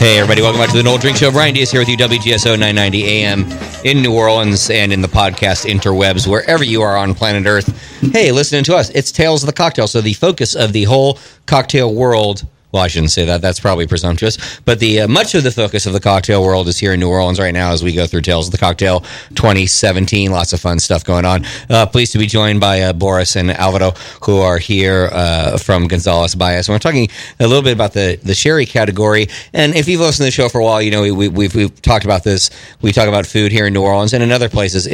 Hey, everybody, welcome back to the Noel Drink Show. Brian Diaz here with you, WGSO 990 AM in New Orleans and in the podcast interwebs, wherever you are on planet Earth. Hey, listening to us. It's Tales of the Cocktail. So the focus of the whole cocktail world, well, I shouldn't say that. That's probably presumptuous. But the much of the focus of the cocktail world is here in New Orleans right now as we go through Tales of the Cocktail 2017. Lots of fun stuff going on. Pleased to be joined by Boris and Alvaro, who are here from Gonzales Baez. And we're talking a little bit about the sherry category. And if you've listened to the show for a while, you know we've talked about this. We talk about food here in New Orleans and in other places.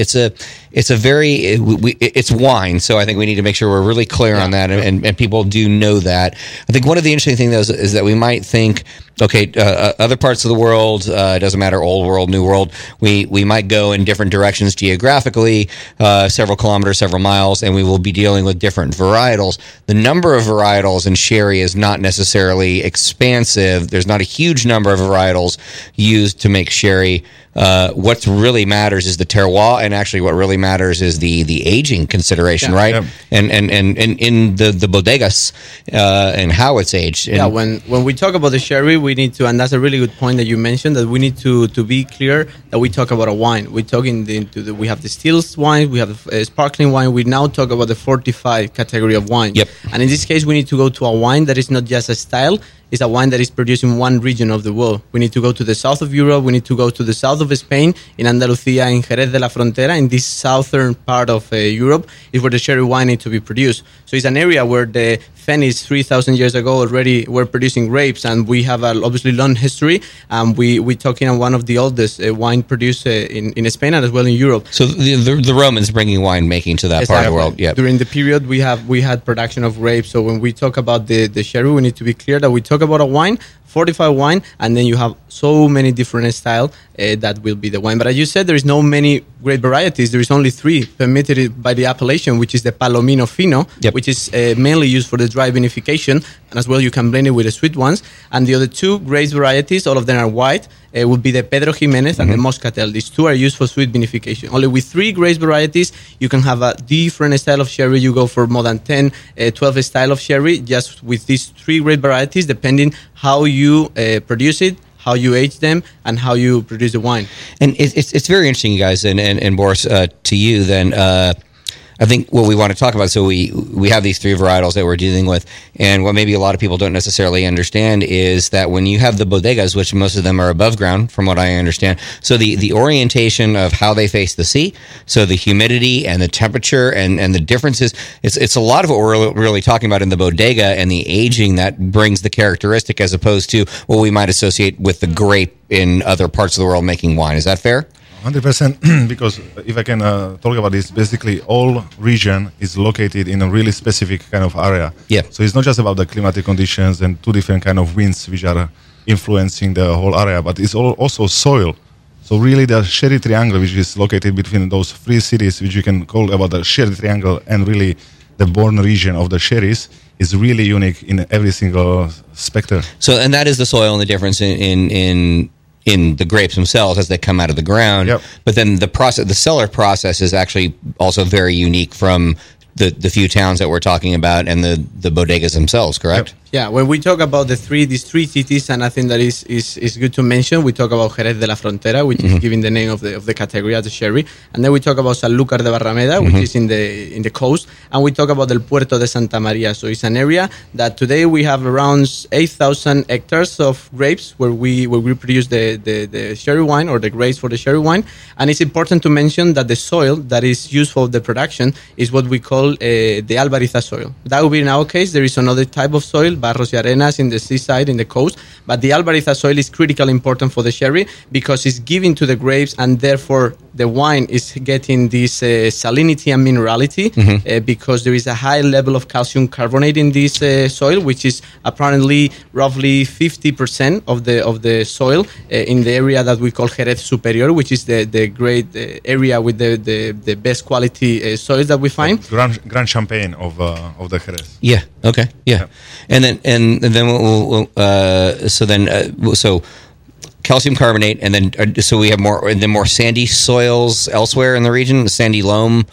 It's wine. So I think we need to make sure we're really clear on that, and people do know that. I think one of the interesting things is that we might think, okay, other parts of the world, it doesn't matter, old world, new world, we might go in different directions geographically, several kilometers, several miles, and we will be dealing with different varietals. The number of varietals in sherry is not necessarily expansive. There's not a huge number of varietals used to make sherry. What really matters is the terroir, and actually what really matters is the aging consideration, right? Yeah. And in the bodegas and how it's aged. And
when we talk about the sherry, we need to, and that's a really good point that you mentioned, that we need to be clear that we talk about a wine. We talk we have the stills wine, we have sparkling wine. We now talk about the fortified category of wine.
Yep.
And in this case, we need to go to a wine that is not just a style. It's a wine that is produced in one region of the world. We need to go to the south of Europe. We need to go to the south of Spain, in Andalusia, in Jerez de la Frontera. In this southern part of Europe is where the sherry wine needs to be produced. So it's an area where the Fenice 3,000 years ago already were producing grapes, and we have an obviously long history. We're talking on one of the oldest wine produced in Spain and as well in Europe.
So the Romans bringing wine making to that part of the world. Yeah.
During the period we had production of grapes. So when we talk about the sherry, we need to be clear that we talk about a wine, fortified wine, and then you have so many different styles that will be the wine. But as you said, there is no many great varieties. There is only 3 permitted by the appellation, which is the Palomino Fino, which is mainly used for the dry vinification, and as well you can blend it with the sweet ones. And the other 2 grape varieties, all of them are white, would be the Pedro Jimenez and the Moscatel. These 2 are used for sweet vinification. Only with 3 grape varieties, you can have a different style of sherry. You go for more than 10, 12 style of sherry, just with these 3 grape varieties, depending how you produce it, how you age them, and how you produce the wine.
And it's very interesting, you guys, and Boris, to you then. I think what we want to talk about, so we have these 3 varietals that we're dealing with, and what maybe a lot of people don't necessarily understand is that when you have the bodegas, which most of them are above ground, from what I understand, so the orientation of how they face the sea, so the humidity and the temperature and the differences, it's a lot of what we're really talking about in the bodega and the aging that brings the characteristic as opposed to what we might associate with the grape in other parts of the world making wine. Is that fair?
100%, because if I can talk about this, basically all region is located in a really specific kind of area.
Yeah.
So it's not just about the climatic conditions and 2 different kind of winds which are influencing the whole area, but it's also soil. So really the Sherry Triangle, which is located between those 3 cities, which you can call about the Sherry Triangle, and really the born region of the sherries, is really unique in every single specter.
So, and that is the soil and the difference in the grapes themselves as they come out of the ground.
Yep.
But then the cellar process is actually also very unique from the few towns that we're talking about and the bodegas themselves, correct?
Yep.
Yeah, when we talk about these 3 cities, and I think that is good to mention, we talk about Jerez de la Frontera, which is giving the name of the category as the sherry, and then we talk about Sanlúcar de Barrameda, which is in the coast, and we talk about El Puerto de Santa Maria. So it's an area that today we have around 8,000 hectares of grapes where we produce the sherry wine, or the grapes for the sherry wine. And it's important to mention that the soil that is used for the production is what we call the Albariza soil. That would be in our case. There is another type of soil, barros y arenas, in the seaside, in the coast, but the Albariza soil is critically important for the sherry because it's giving to the grapes, and therefore the wine is getting this salinity and minerality because there is a high level of calcium carbonate in this soil, which is apparently roughly 50% of the soil in the area that we call Jerez Superior, which is the great area with the best quality soils that we find.
Grand Champagne of the Jerez.
Yeah. Okay. Yeah. And then so calcium carbonate, and then so we have more sandy soils elsewhere in the region, sandy loam.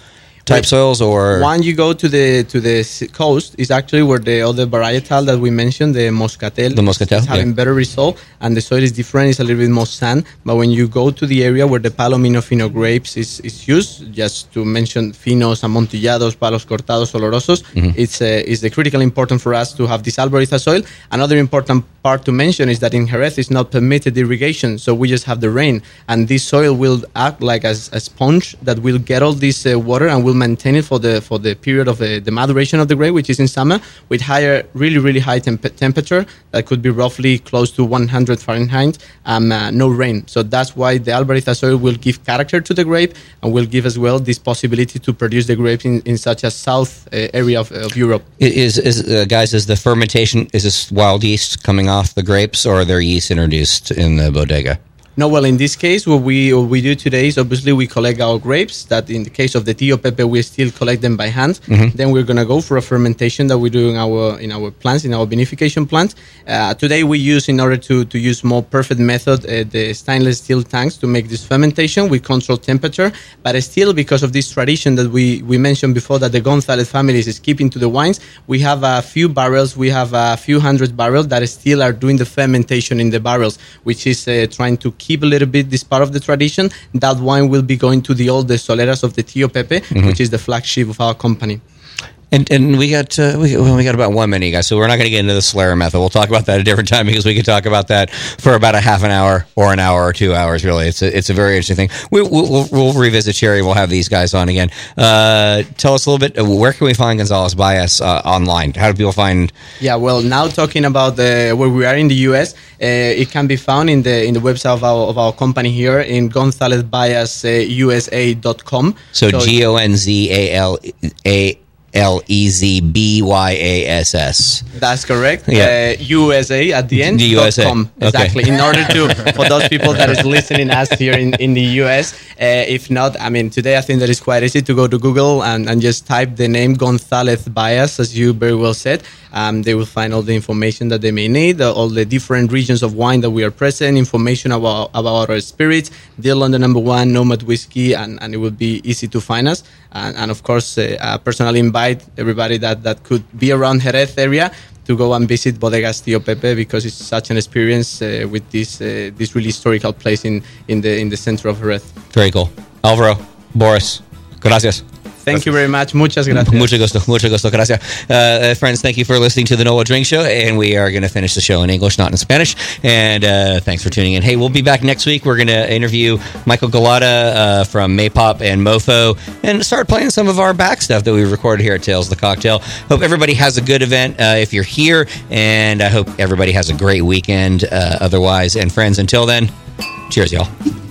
type soils, or
when you go to the coast, is actually where the other varietal that we mentioned, the Moscatel, is having better result, and the soil is different. It's a little bit more sand. But when you go to the area where the Palomino Fino grapes is used, just to mention Finos, Amontillados, Palos Cortados, Olorosos, it's critical important for us to have this Albareza soil. Another important part to mention is that in Jerez it's not permitted irrigation, so we just have the rain, and this soil will act like a sponge that will get all this water and will maintain it for the period of the maduration of the grape, which is in summer, with really high temperature that could be roughly close to 100 Fahrenheit, no rain. So that's why the Albareza soil will give character to the grape and will give as well this possibility to produce the grapes in such a south area of Europe.
Is the fermentation, is this wild yeast coming off the grapes, or are there yeast introduced in the bodega?
No, well, in this case, what we do today is obviously we collect our grapes. That in the case of the Tío Pepe, we still collect them by hand. Then we're gonna go for a fermentation that we do in our plants, in our vinification plants. Today we use, in order to use more perfect method, the stainless steel tanks to make this fermentation. We control temperature, but still, because of this tradition that we mentioned before, that the Gonzalez family is keeping to the wines, we have a few barrels. We have a few hundred barrels that still are doing the fermentation in the barrels, which is trying to keep a little bit this part of the tradition. That wine will be going to the oldest Soleras of the Tío Pepe, which is the flagship of our company.
And we got about 1 minute, guys. So we're not going to get into the Solera method. We'll talk about that at a different time, because we could talk about that for about a half an hour or an hour or 2 hours. Really, it's a very interesting thing. We'll revisit Cherry. We'll have these guys on again. Tell us a little bit. Where can we find Gonzalez Baez online? How do people find?
Yeah, well, now talking about where we are in the U.S., it can be found in the website of our company here in GonzalezBaez.com.
So GONZALEZBYASS.
That's correct.
Yeah.
USA at the end.
The USA.
.com. Exactly.
Okay.
In order for those people that is listening us here in the US, if not, I mean, today I think that it's quite easy to go to Google and just type the name Gonzalez Baez, as you very well said. They will find all the information that they may need, all the different regions of wine that we are present, information about our spirits, Deal on the #1, Nomad Whiskey, and it will be easy to find us. And of course, I personally invite everybody that could be around Jerez area to go and visit Bodegas Tío Pepe, because it's such an experience with this really historical place in the center of Jerez.
Very cool. Alvaro, Boris, gracias.
Thank you very much. Muchas gracias.
Mucho gusto. Gracias. Friends, thank you for listening to the NOLA Drink Show, and we are going to finish the show in English, not in Spanish. And thanks for tuning in. Hey, we'll be back next week. We're going to interview Michael Galata from Maypop and Mofo, and start playing some of our back stuff that we recorded here at Tales of the Cocktail. Hope everybody has a good event if you're here, and I hope everybody has a great weekend otherwise. And friends, until then, cheers, y'all.